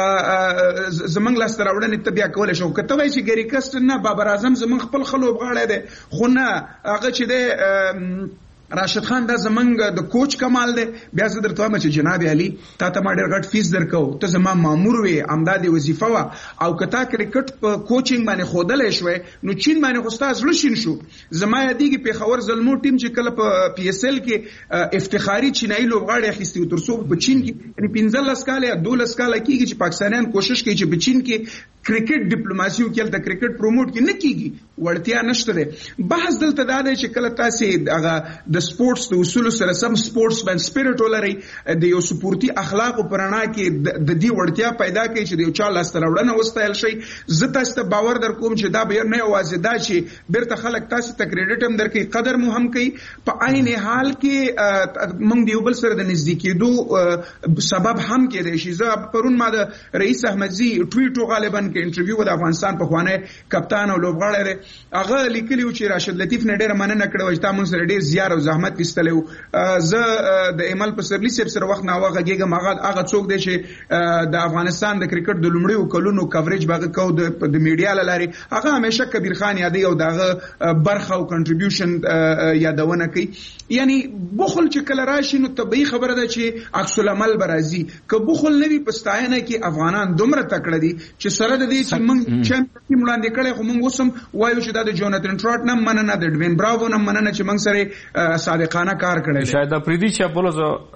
زموږ لاسته راوړنې ته بیا کولی شو. که ته وایې چې ګیری کرسټن نه، بابر اعظم زموږ خپل ښه لوبغاړی دی، خو نه هغه چې دی راشد خان دا زمنګ د کوچ کمال دی. بیا زه درته وایم چې جناب علي تا ته ما ډېر غټ فیس درکو، ته زما مامور وې، همدادې وظیفه وه، او که تا کرکټ په کوچینګ باندې ښودلی شوی نو چین باندې خو ستا زړه شین شو. زما یادېږي پېښور زلمو ټیم چې کله په پی ایس ایل کې افتخاري چینایي لوبغاړی اخیستي و، تر څو په چین کې یعنې 15 کاله یا 12 کاله کېږي چې پاکستانیان کوشش کوي چې په چین کې کرکټ ډیپلوماسي وکړي، هلته کرکټ پروموټ کې نه کېږي، وړتیا نشته دی. بحث دلته دا دی چې کله تاسې هغه د سپورټس د اصولو سره سم سپورټس مین سپیرټ ولرئ، د یو سپورتي اخلاقو په رڼا کې د دې وړتیا پیدا کوي چې د یو چا لاسته راوړنه وستایل شي. زه تاسو ته باور در کوم چې دا به نه یوازې دا چې بیرته خلک تاسو ته کریډټ هم درکوي، قدر مو هم کوي. په عین حال کې موږ د یو بل سره د نږدې کېدو سبب هم کېدی شي. زه پرون ما د رئیس احمدزي ټویټ غالبا کې انټرویو د افغانستان پخوانی کپتان او لوبغاړی دی، هغه لیکلی و چې راشد لطیف نه ډېره مننه کړې وه چې تا موږ سره ډېر زیار او زحمت ایستلی و. زه د ایمل پسرلي صاحب سره وخت ناوخت غږېږم، هغه څوک دی چې د افغانستان د کرکټ د لومړیو کلونو کوریج به هغه کوو د میډیا له لارې. هغه همیشه کبیر خان یادوي او د هغه برخه او کنټریبیوشن یادونه کوي. یعنی بخل چې کله راشي نو طبیعي خبره ده چې عکس العمل به راځي. که بخل نه وي په ستاینه کې افغانان دومره تکړه دي چې سره د دې چې موږ چمپیون وړاندې کړی، خو موږ اوس هم وایو چې دا د جوناتن ټراټ نه مننه، د ډوین براوو نه مننه چې موږ سره صادقانه کار کړی. شاید پریدي چې بوله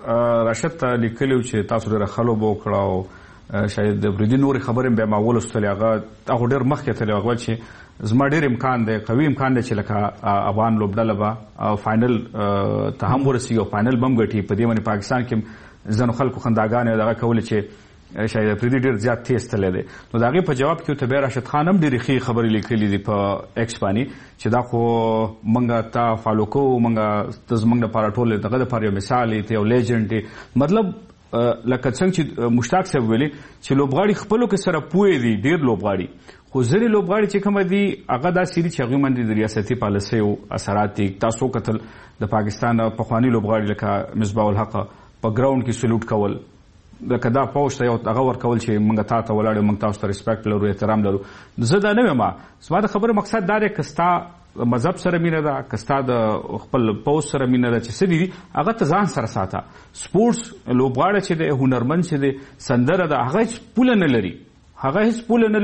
راشد ته لیکلی چې تاسو ډېره ښه لوبه وکړه او شاید د پریدي نورې خبرې بیا ما ولوستلې، هغه ډېر مخکې تللی، هغه چې زما ډېر امکان دی، قوي امکان دی چې لکه افغان لوبډله به فاینل ته هم ورسېږي او فاینل به هم ګټي. په دې باندې پاکستان کې ځینو خلکو خنداګانې دغه کولې چې شاید پریدي ډېر زیات تیز تللی دی. نو د هغې په جواب کې ورته بیا راشد خان هم ډېرې ښې خبرې لیکلي دي په ایکس باندې چې دا خو موږ تا فالو کوو، موږ ته زموږ دپاره ټول دغه دپاره یو مثال یې، ته یو لیجنډ یې. مطلب لکه څنګه چې مشتاق صاحب ویلي چې لوبغاړي خپلو کې سره پوهې دي، ډېر لوبغاړي، خو ځینې لوبغاړي چې کومه دي هغه داسې دي چې هغوی باندې د ریاستي پالیسیو اثرات دي. تاسو کتل د پاکستان پخواني لوبغاړي لکه مصباح الحق په ګراوند کې سلوټ کول، لکه دا پوسټ یو هغه ورکول چې موږ تا ته ولاړ یو، موږ تاسو ته ریسپیکټ لرو، احترام لرو. زه دا نه وایم، زما د خبرې مقصد دا دی که ستا مذهب سره مینه ده، که ستا د خپل پوسټ سره مینه ده، چې څه دي هغه ته ځان سره ساته. سپورټس لوبغاړی چې دی، هنرمند چې دی، سندره ده، هغه هېڅ پوله نه لري، هغې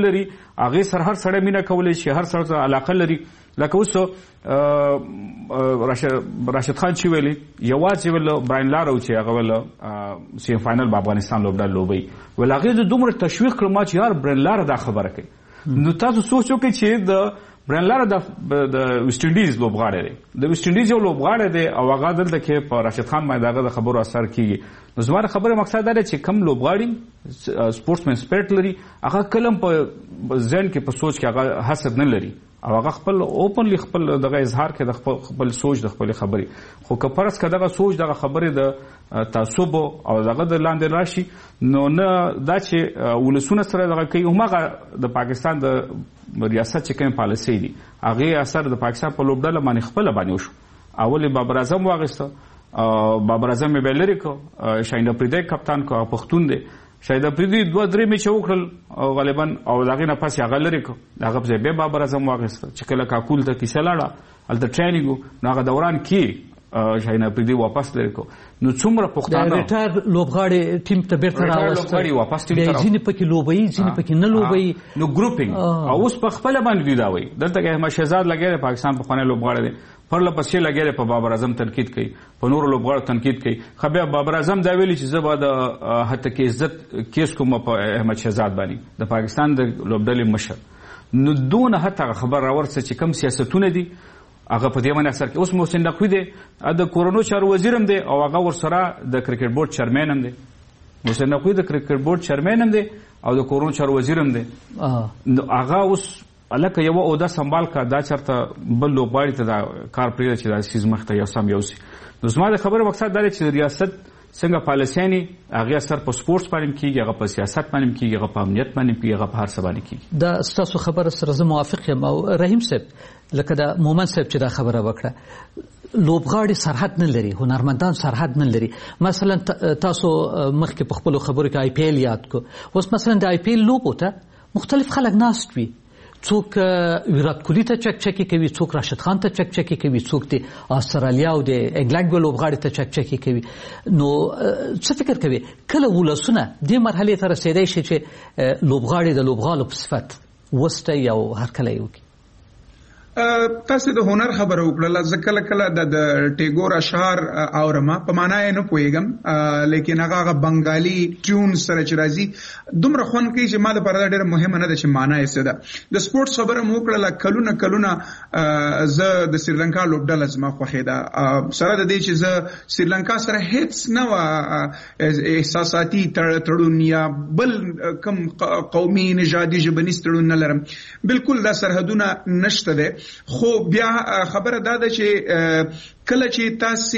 سره هر سړی مینه کولی شي، هر سړی ته علاقه لري. لکه اوس راشد خان چې ویلي یوازې ویل براین لارو چې هغه ویل سیم فاینل به افغانستان لوبډله لوبوي، ویل هغې زه دومره تشویق کړم ما چې یار براین لاره دا خبره کوي. نو تاسو سوچ وکړئ چې د براین لاره د ویسټ انډیز لوبغاړی دی، د ویسټ انډیز یو لوبغاړی دی او هغه دلته کې په راشد خان باندې هغه د خبرو اثر کېږي. نو زما د خبرې مقصد دا دی چې کوم لوبغاړي سپورټس مین سپیرټ لري، هغه کله هم په ذهن کې په سوچ کې هغه حسد نه لري او هغه خپل اوپنلی خپل دغه اظهار کې د خپل سوچ د خپل خبرې. خو که فرض که دغه سوچ دغه خبرې د تعصب او دغه د لاندې راشي، نو نه دا چې ولسونه سره دغه کوي، هماغه د پاکستان د ریاست چې کوم پالیسۍ دي هغې اثر د پاکستان په لوبډله باندې خپله باندې وشو. اول بابر اعظم واغسته بابر اعظم یې بلری کو شاهین افریدی کپتان کو پښتون دی شاهین افریدی 2-3 میچ وکړل غالبا او داغه نه پس هغه لري کو داغه به بابر اعظم واغسته چې کله کاکول ته کیسه لاړه الته ټریننګ نو هغه دوران کې شاهین افریدی واپس لري کو نو څومره پښتانه ریټایر لوبغاړي ټیم ته بیرته راوستل لوبغاړي واپس ټیم ته ځینې پکې لوبي ځینې پکې نه لوبي نو ګروپینګ او اوس په خپل باندې دی دا وای دلته کې احمد شهزاد لګیږي پاکستان په خانه لوبغاړي دی پرله پسې لګیږي په بابر اعظم تنقید کوي په نور لوبغاړو تنقید کوي خو بیا بابر اعظم دا ویلي چې زه به د حتی کې عزت کیس کوم په احمد شهزاد باندې د پاکستان د لوبډلې مشر نو دون حتی خبر راورسه چې کم سیاستونه دي هغه په دې باندې اثر کوي اوس محسن نقوی دی د کورونو چارو وزیر هم دی او هغه ورسره د کرکټ بورډ چیرمن هم دی محسن نقوی د کرکټ بورډ چیرمن هم دی او د کورونو چارو وزیر هم دی هغه اوس الکه یو او دا سنبال کا دا چرته بل لوبغاړي ته دا کار پرې چې دا سیز مخته یو سم یو سي نو زما د خبره مقصد دا چې ریاست څنګه پالیسياني هغه اثر په سپورتس باندې کیږي هغه په سیاست باندې کیږي هغه په امنیت باندې کیږي هغه په هر څه باندې کیږي دا ستاسو خبره سره زه موافق یم او رحیم صاحب لکه دا مومن صاحب چې دا خبره وکړه لوبغاړي سرحد نه لري هنرمندان سرحد نه لري مثلا تاسو مخکې په خپل خبرو کې آی پی ایل یاد کو اوس مثلا د آی پی ایل لوبو ته مختلف خلک ناست وي څوک ویرات کوهلی ته چکچکی کوي څوک راشد خان ته چکچکی کوي څوک د استرالیا او د انګلند لوبغاړي ته چکچکی کوي نو څه فکر کوي کله ولسونه د مرحله ته رسیدای شي چې لوبغاړي د لوبغالو په صفت وسته یو هر کله یو تاسو د هنر خبره وکړه ځکه کله د ټیګور اشعار اورما په معنا یې نه پوهیږم لیکن هغه بنگالي ټیون سره چې راځي دومره خون کوي چې ما د پرده ډېر مهمه نه ده چې معنا یې څه ده د سپورتس خبره مو وکړه کلونه زه د سریلانکا لوبډله زما خوښې ده سره د دې چې زه سریلانکا سره هیڅ نه احساساتي تړون یا بل کم قومي نژادي ژبنیز تړون نه لرم بالکل دا سرحدونه نشته ده خو بیا خبره دا ده چې کله چې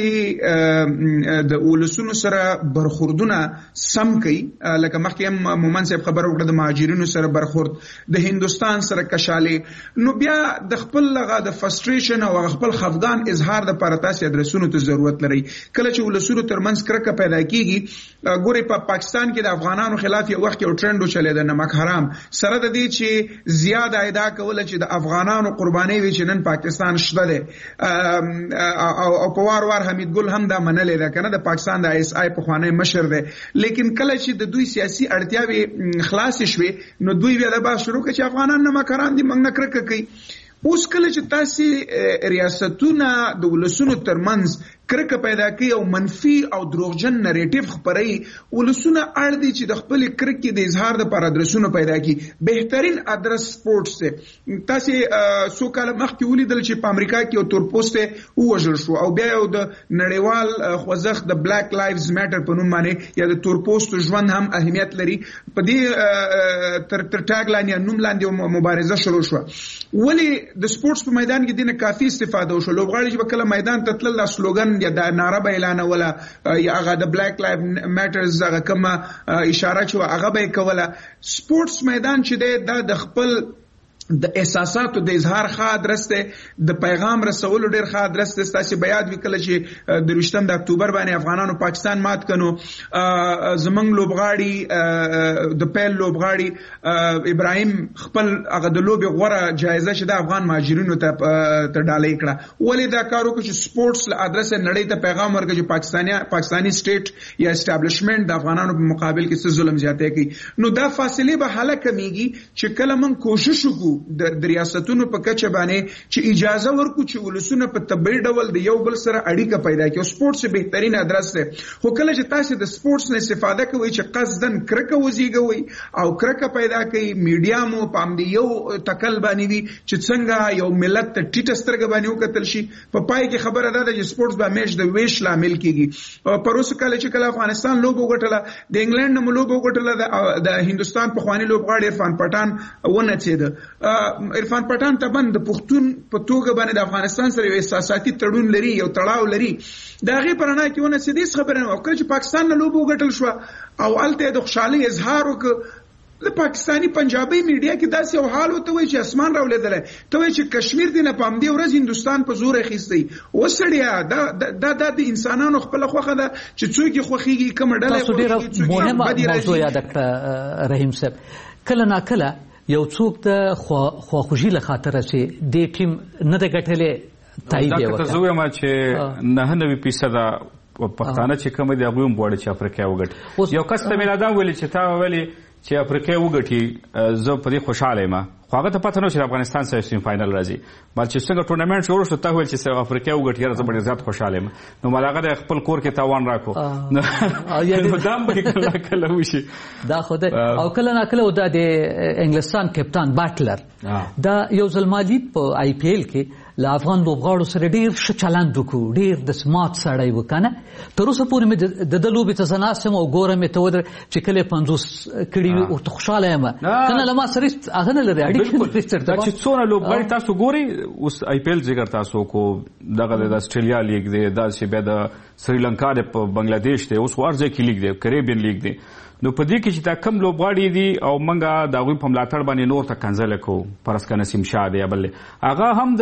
تاسو د ولسونو سره برخوردونه سم کوي لکه مخکې هم مومن صاحب خبر وکړه د مهاجرینو سره برخورد د هندستان سره کشاله نو بیا د خپل لغه د فرستریشن او خپل خفګان اظهار د لپاره تاسو ادرسونو ته ضرورت لري کله چې ولسونو ترمنځ کرکه پیدا کیږي ګوري په پاکستان کې د افغانانو خلاف یو وخت یو ټرند وچلې د نمک حرام سره د دې چې زیاده ادا کول چې د افغانانو قرباني وي چې نن پاکستان شته ده او په وار حمید ګل هم دا منلې ده کنه د پاکستان د اس آی په خوانه مشر ده لیکن کله چې د دوی سیاسي اړتیاوي خلاص شوي نو دوی بیا د باس شروع کړي چې افغانان نه مکران دي موږ نه کرکه کوي اوس کله چې تاسو ریاستونه د ولسونو ترمنځ کرکه پیدا کوي او منفي او دروغجن نریټیو خپروي ولسونه اړ دي چې د خپل کرکې د اظهار لپاره ادرسونه پیدا کړي بهترین ادرس سپورتس ته تاسو سو کال مخکې ولیدل چې په امریکا کې یو تورپوسټ وژل شو او بیا یو د نړیوال خوځښت د بلیک لایفز میټر په نوم باندې یا د تورپوسټ ژوند هم اهمیت لري په دې تر ټاګ لاین یا نوم لاندې مبارزه شروع شو ولی د سپورتس په میدان کې دینه کافي استفاده وشو لوبغاړي چې کله میدان ته تلل د سلوګن یا د ناره به اعلان ولا یا هغه د بلیک لایف میټرز هغه کوم اشاره چې هغه به کوله سپورتس میدان چې د خپل د احساساتو د اظهار ښه درسته د پیغام رسولو ډیر ښه درسته تاسو بیاد وکړه چې د 20 د اکتوبر باندې افغانانو پاکستان مات کړو زمنګ لوبغاړي د پیل لوبغاړي ابراهيم خپل هغه د لوبي غوړه جایزه چې د افغان مهاجرینو ته ډالۍ کړه ولې دا کارو کې چې سپورتس له ادرس نړۍ ته پیغام ورکړي چې پاکستاني سټیټ یا اسټابلیشمنت د افغانانو په مقابل کې څه ظلم زیاته کوي نو دا فاصله به حل کمیږي چې کله من کوشش وکړو د ریاستونو په کچه باندې چې اجازه ورکو چې ولسونه په طبيعي ډول د یو بل سره اړیکه پیدا کړي او سپورتس بهترین ادرس ده خو کله چې تاسو د سپورتس نه استفاده کوئ چې قصدن کرکه وزيږوي او کرکه پیدا کوي میډیا مو پام دی یو تکل باندې وي چې څنګه یو ملت ته ټیټ سترګ باندې وکتل شي په پای کې خبره ده چې سپورتس به همیش د ویش لامل کیږي پروس کله چې کله افغانستان لوبو غټله د انګلند نو لوبو غټله د هندستان په خواني لوبغاړي عرفان پټان ونه چید عرفان پټان تبند د پښتون په توګه باندې د افغانستان سره یو احساساتي تړون لري یو تړاو لري دا غي پرنا کې ونه سديس خبره او کله چې پاکستان له لوبو غټل شو او الته د خوشحالي اظهار وک د پاکستانی پنجابي میډیا کې داسې یو حال وته وي چې اسمان راولېدل ته وي چې کشمیر دی نه پام دی ورځ هندستان په زور اخیستی وسړیا دا د انسانانو خپل خوخه ده چې څوک یې خوخيږي کوم ډله تاسو ډیره مهمه موضوع یاد کړه رحیم صاحب. کله نا کله یو څوک د خواخوږي له خاطر چې د ټیم نه د ګټلې تایید وکړي. دا ته زویم چې 99% پښتانه چې کوم دي هغه هم غواړي چې افریقا وګټي. یو کس ته میلادان ویلي چې تا ویلي چې افریقا وګټي زه په دې خوشاله یم خو هغه ته پته نه چې افغانستان سره سیم فائنل راځي بل چې څنګه ټورنمنت شروع شو ته ویل چې افریقا وګټي زه ډېر زیات خوشاله یم نو ملاغه خپل کور کې تاوان راکو نو دام به کله وشي دا خو او کله نه کله د انګلستان کپتان باټلر دا یو ځلمالي په آی پی ایل کې له افغان لوبغاړو سره ډیر ښه چلند وکړو ډیر د سمارټ سړی وکنه تر اوسه پورې مې د لوبې ته زناسم او ګورم ته ودر چې کله 50 کړي او ته خوشاله یم کنه لما سره هغه نه لري اړیکه چې څونه لوبغاړي تاسو ګوري اوس آی پی ایل ذکر تاسو کو دغه د استرالیا لیګ دی دا چې به د سریلانکا د بنگلاديش دی اوس ورځي کې لیګ دی کریبین لیګ دی نو په دې کې چې دا کم لوبغاړي دي او منګه دا غوي په ملاتړ باندې نور ته کنځل کو پرسکه نسیم شاه دی بل هغه هم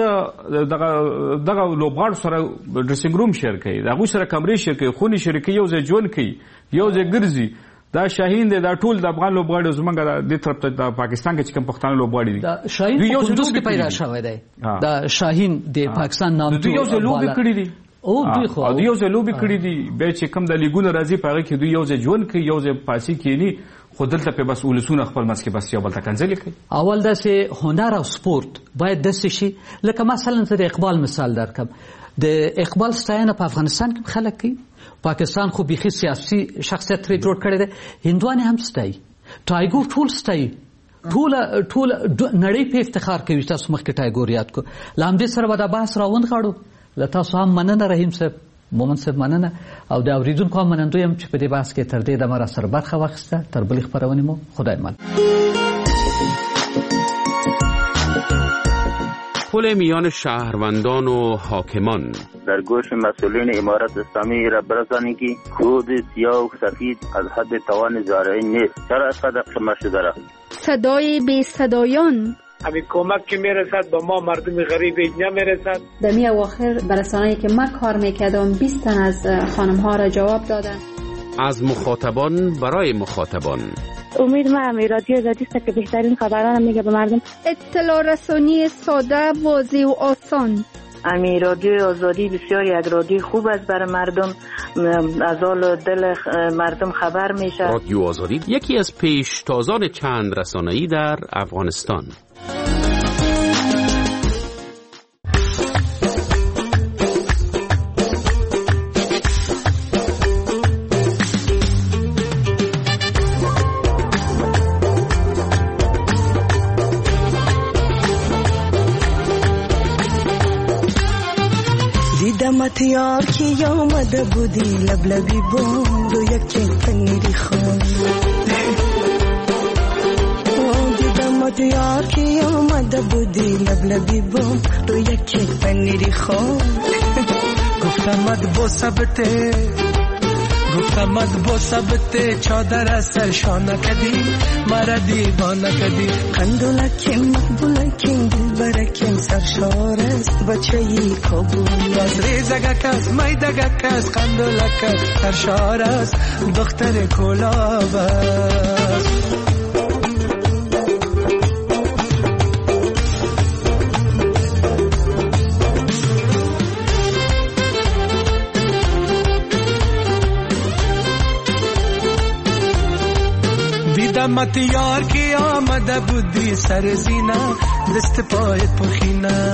دغه لوبغاړو سره ډریسینګ روم شیر کوي دا غوي سره کمرې شیر کوي خوني شریکي یو ځای ژوند کوي یو ځای ګرځي دا شاهین دی دا ټول د افغان لوبغاړي زمونږ د طرف ته د پاکستان کې چې کوم پښتانه لوبغاړي دي دا شاهین په کندوز کې پیدا شوی دی دا شاهین د پاکستان نام دی یو ځای لوبي کړی دي او دوی خو یو ځای لوبي کړی دي به چې کوم د لیګونو راځي په هغه کې دوی یو ځای ژوند کوي یو ځای پاسي کینی خو دلته په بس ولسونه خپل منځ کې بس یو بل ته کنځلې کوي. اول دا چې هنر او سپورت باید داسې شي لکه مثلا زه د اقبال مثال درکم د اقبال ستاینه په افغانستان کې خلک کوي پاکستان خو بيخي سیاسي شخصیت لري جوړ کړی دی هندوانه هم ستایي ټایګور ټول ستایي ټول نړۍ په افتخار کوي تاسو مخکې ټایګور یاد کو لامدې سره ودا بحث راوند غاړو لته هم مننه رحیم صاحب مومن صاحب مننه او د اوریدونکو منندوی هم چې په دې بحث کې تر دې د مرا سره برخه واخیسته تر بلې خبرونه مو خدای مل پل میان شهروندان و حاکمان در گوش مسئولین امارت اسلامی را برسانید که خود سیاه و سفید از حد توان زارعی نیست چرا اینقدر خمه شده را صدای بی صدایان همین کمک که میرسد با ما مردم غریب نمیرسد. در می اواخر برسانه‌ای که من کار میکردم 20 تن از خانم ها را جواب دادن. از مخاطبان برای مخاطبان امید من رادیو آزادی است که بهترین خبران میگه به مردم. اطلاع رسانی ساده واضح و آسان. رادیو آزادی بسیاری از رادیو خوب است برای مردم از حال دل مردم خبر میشه. رادیو آزادی یکی از پیشتازان چند رسانه‌ای در افغانستان. دیدمت یار کی آمده بودی لبلبی بود و یک پنیری خون دیدمت یار کی آمده بودی لبلبی بود و یک پنیری خون گفتمت با ثبته گفتمت با ثبته چادر سرشانه کدی مرا دیوانه کدی قندولکیم مقبولکیم دلبرکیم سرشار است بچه‌ی کابل از ریزگکس میدگکس قندولکس سرشار است دختر کلاب است دیدمت یار کی آمده بودی سر زینه دست پای پخینه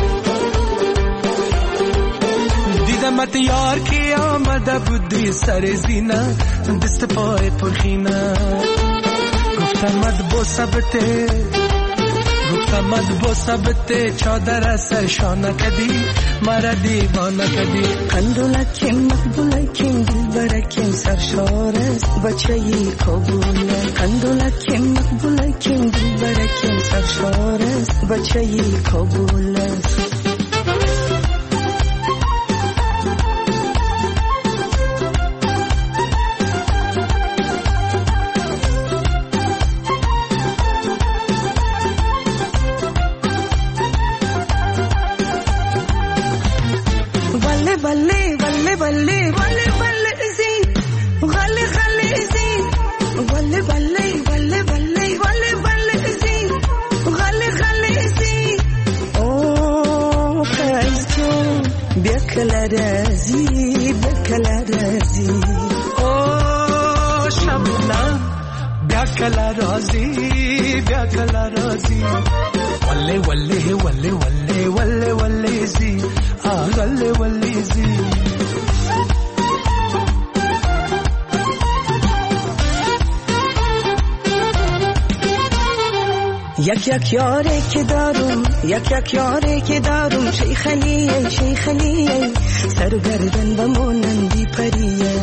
دیدمت یار کی آمده بودی سر زینه دست پای پخینه گفتمت با ثبته گفتمت با ثبته چادر سرشانه کدی مرا دیوانه کدی قندولکیم مقبولکیم دلبرکیم سرشار است بچه‌ی کابل قندولکیم مقبولکیم دلبرکیم سرشار است بچه‌ی کابل است رازی بکلا رازی او شبنم بیا کلا رازی بیا کلا رازی وله وله وله وله وله وله زی آغله وله زی یک یاری که دارم یک یاری که دارم شیخ علیه سرگردن و مانندی پریه